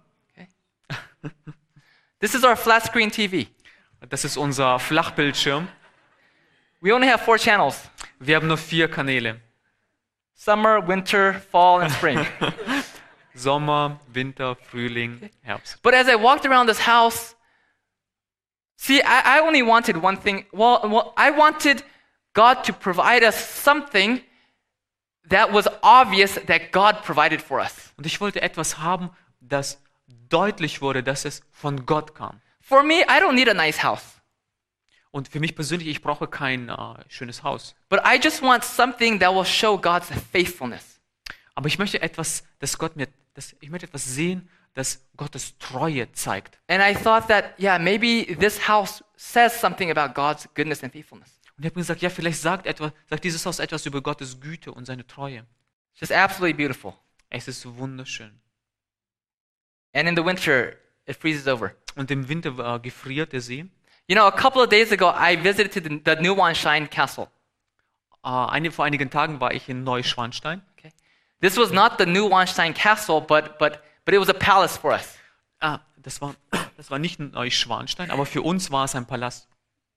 This is our flat screen T V. Das ist unser Flachbildschirm. We only have four channels: Wir haben nur vier Kanäle. summer, winter, fall, and spring. Sommer, Winter, Frühling, Herbst. But as I walked around this house, see, I, I only wanted one thing. Well, well, I wanted God to provide us something that was obvious that God provided for us. Und ich wollte etwas haben, das deutlich wurde, dass es von Gott kam. For me, I don't need a nice house. Und für mich persönlich, ich brauche kein äh, schönes Haus. But I just want something that will show God's faithfulness. Aber ich möchte etwas, das Gott mir, das, ich möchte etwas sehen, das Gottes Treue zeigt. And I thought that, yeah, maybe this house says something about God's goodness and faithfulness. Und ich habe mir gesagt, ja, vielleicht sagt, etwas, sagt dieses Haus etwas über Gottes Güte und seine Treue. It's just absolutely beautiful. Es ist wunderschön. And in the winter, it freezes over. Und im Winter äh, gefriert der See. You know, a couple of days ago, I visited the, the Neuschwanstein Castle. Äh, eine, vor einigen Tagen war ich in Neuschwanstein. Okay. This was not the Neuschwanstein Castle, but, but, but it was a palace for us. Ah, das war, das war nicht Neuschwanstein, aber für uns war es ein Palast.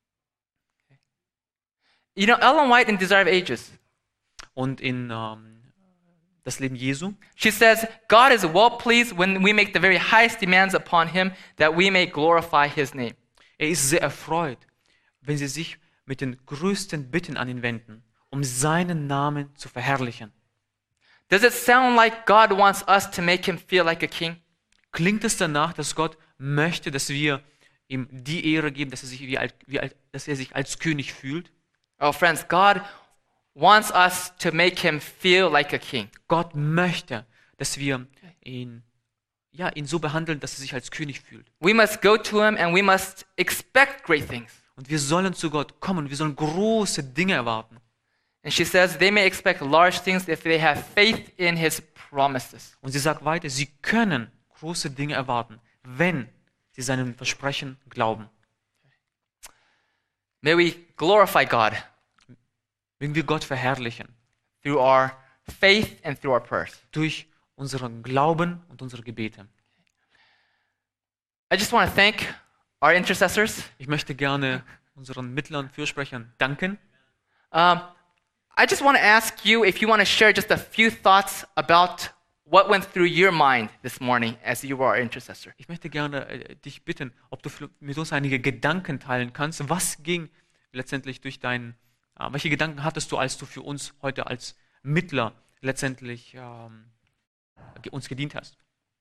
You know, Ellen White in Desire of Ages, Und in ähm, das Leben Jesu, she says, God is well pleased when we make the very highest demands upon him that we may glorify his name. er ist sehr erfreut, wenn sie sich mit den größten Bitten an ihn wenden, um seinen Namen zu verherrlichen. Does it sound like God wants us to make him feel like a king? Klingt es danach, dass Gott möchte, dass wir ihm die Ehre geben, dass er sich, wie, alt- wie, alt- dass er sich als König fühlt? Oh, friends, God wants us to make him feel like a king. Gott möchte, dass wir ihn, ja, ihn so behandeln, dass er sich als König fühlt. We must go to him and we must expect great things. Und wir sollen zu Gott kommen, wir sollen große Dinge erwarten. And she says they may expect large things if they have faith in his promises. Und sie sagt weiter, sie können große Dinge erwarten, wenn sie seinem Versprechen glauben. May we glorify God Mögen wir Gott verherrlichen, through our faith and through our prayers. durch unseren Glauben und unsere Gebete. I just want to thank our intercessors. Ich möchte gerne unseren Mittlern Fürsprechern danken. Um, I just want to ask you if you want to share just a few thoughts about what went through your mind this morning as you were our intercessor. Ich möchte gerne äh, dich bitten, ob du für- mit uns einige Gedanken teilen kannst. Was ging letztendlich durch deinen, äh, welche Gedanken hattest du, als du für uns heute als Mittler letztendlich ähm, ge- uns gedient hast?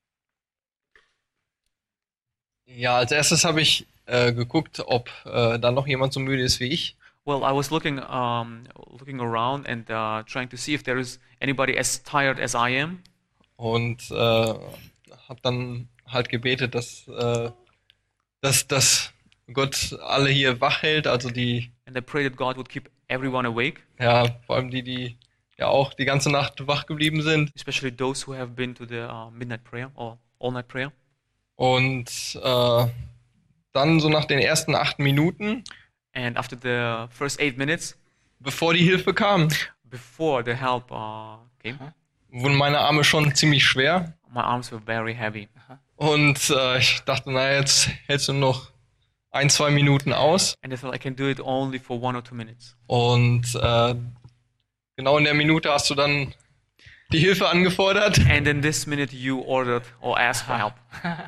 Ja, als erstes habe ich äh, geguckt, ob äh, da noch jemand so müde ist wie ich. Well, I was looking, um, looking around and uh, trying to see if there is anybody as tired as I am. Und äh, habe dann halt gebetet, dass, äh, dass, dass Gott alle hier wach hält, also die, And I prayed that God would keep everyone awake, ja, vor allem die, die ja auch die ganze Nacht wach geblieben sind. especially those who have been to the uh, midnight prayer or all-night prayer. Und äh, dann so nach den ersten acht Minuten, And after the first eight minutes, bevor die Hilfe kam, before the help uh, came, wurden meine Arme schon ziemlich schwer. my arms were very heavy. Und äh, ich dachte, na jetzt hältst du noch ein, zwei Minuten aus. And I thought I can do it only for one or two minutes. Und äh, genau in der Minute hast du dann die Hilfe angefordert. And in this minute, you ordered or asked for help.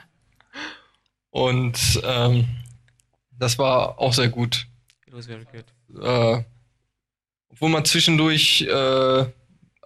Und ähm, das war auch sehr gut. It was very good. Äh, obwohl man zwischendurch äh,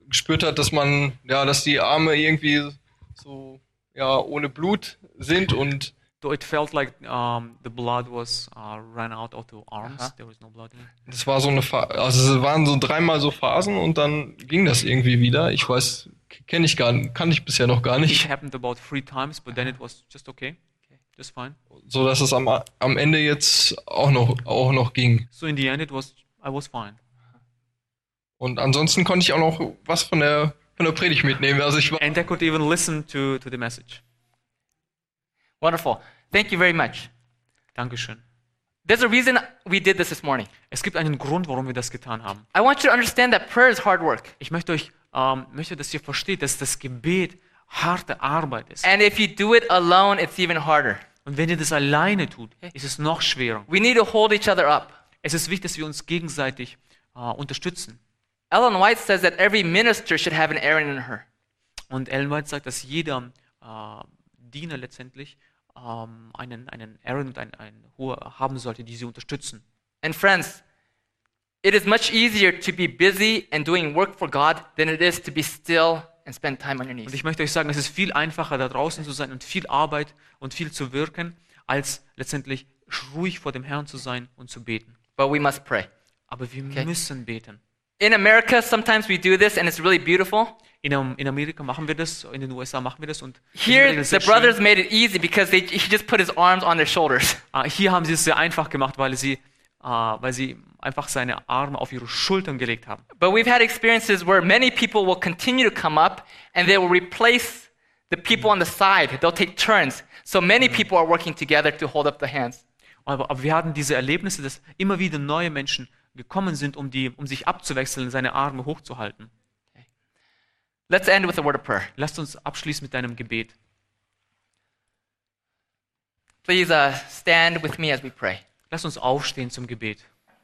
gespürt hat, dass man, ja, dass die Arme irgendwie so, ja, ohne Blut sind und Though it felt like um, the blood was uh, ran out of the arms, Aha. there was no blood in it. das war so eine Phase, also es waren so dreimal so Phasen und dann ging das irgendwie wieder. Ich weiß, kenne ich gar nicht, kann ich bisher noch gar It nicht, happened about three times, but then it was just okay, just fine. so dass es am, am Ende jetzt auch noch, auch noch ging. So in the end, it was I was fine. Und ansonsten konnte ich auch noch was von der, von der Predigt mitnehmen. Also ich war, And I could even listen to, to the message. Wonderful. Thank you very much. Dankeschön. There's a reason we did this this morning. Es gibt einen Grund, warum wir das getan haben. I want you to understand that prayer is hard work. Ich möchte euch, ähm, möchte, dass ihr versteht, dass das Gebet harte Arbeit ist. And if you do it alone, it's even harder. Und wenn ihr das alleine tut, ist es noch schwerer. We need to hold each other up. Es ist wichtig, dass wir uns gegenseitig äh, unterstützen. Ellen White says that every minister should have an Aaron in her. Und Ellen White sagt, dass jeder äh, Diener letztendlich ähm, einen, einen Aaron und einen, einen Hoher haben sollte, die sie unterstützen. And friends, it is much easier to be busy and doing work for God than it is to be still and spend time on your Und knees. ich möchte euch sagen, es ist viel einfacher, da draußen zu sein und viel Arbeit und viel zu wirken, als letztendlich ruhig vor dem Herrn zu sein und zu beten. But we must pray. Aber wir Okay. müssen beten. In America, sometimes we do this and it's really beautiful. In, Am- in Amerika machen wir das, in den U S A machen wir das und das ist in der Here, Regel the sehr schön. brothers made it easy because they, he just put his arms on their shoulders. Ah, hier haben sie es sehr einfach gemacht, weil sie, ah, weil sie einfach seine Arme auf ihre Schultern gelegt haben. But we've had experiences where many people will continue to come up and they will replace the people on the side. They'll take turns. So many people are working together to hold up the hands. Aber, aber wir hatten diese Erlebnisse, dass immer wieder neue Menschen gekommen sind, um, die, um sich abzuwechseln, seine Arme hochzuhalten. Let's end with a word of prayer. Lasst uns abschließen mit deinem Gebet. Please uh, stand with me as we pray. Lasst uns aufstehen zum Gebet.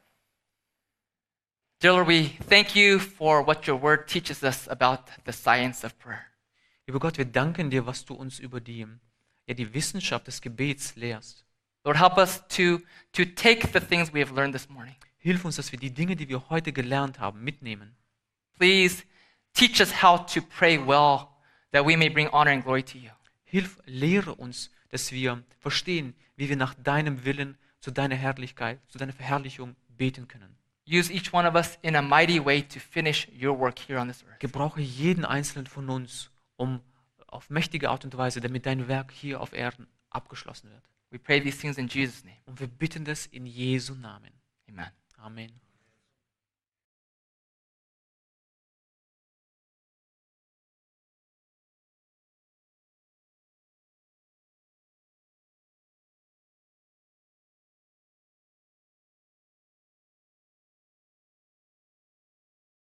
Dear Lord, we thank you for what your word teaches us about the science of prayer. Lieber Gott, wir danken dir, was du uns über die, ja, die Wissenschaft des Gebets lehrst. Lord, help us to, to take the things we have learned this morning. Hilf uns, dass wir die Dinge, die wir heute gelernt haben, mitnehmen. Please teach us how to pray well, that we may bring honor and glory to you. Hilf, lehre uns, dass wir verstehen, wie wir nach deinem Willen zu deiner Herrlichkeit, zu deiner Verherrlichung beten können. Use each one of us in a mighty way to finish your work here on this earth. Gebrauche jeden einzelnen von uns, um auf mächtige Art und Weise, damit dein Werk hier auf Erden abgeschlossen wird. We pray these things in Jesus' name. Und wir bitten das in Jesu Namen. Amen. Amen.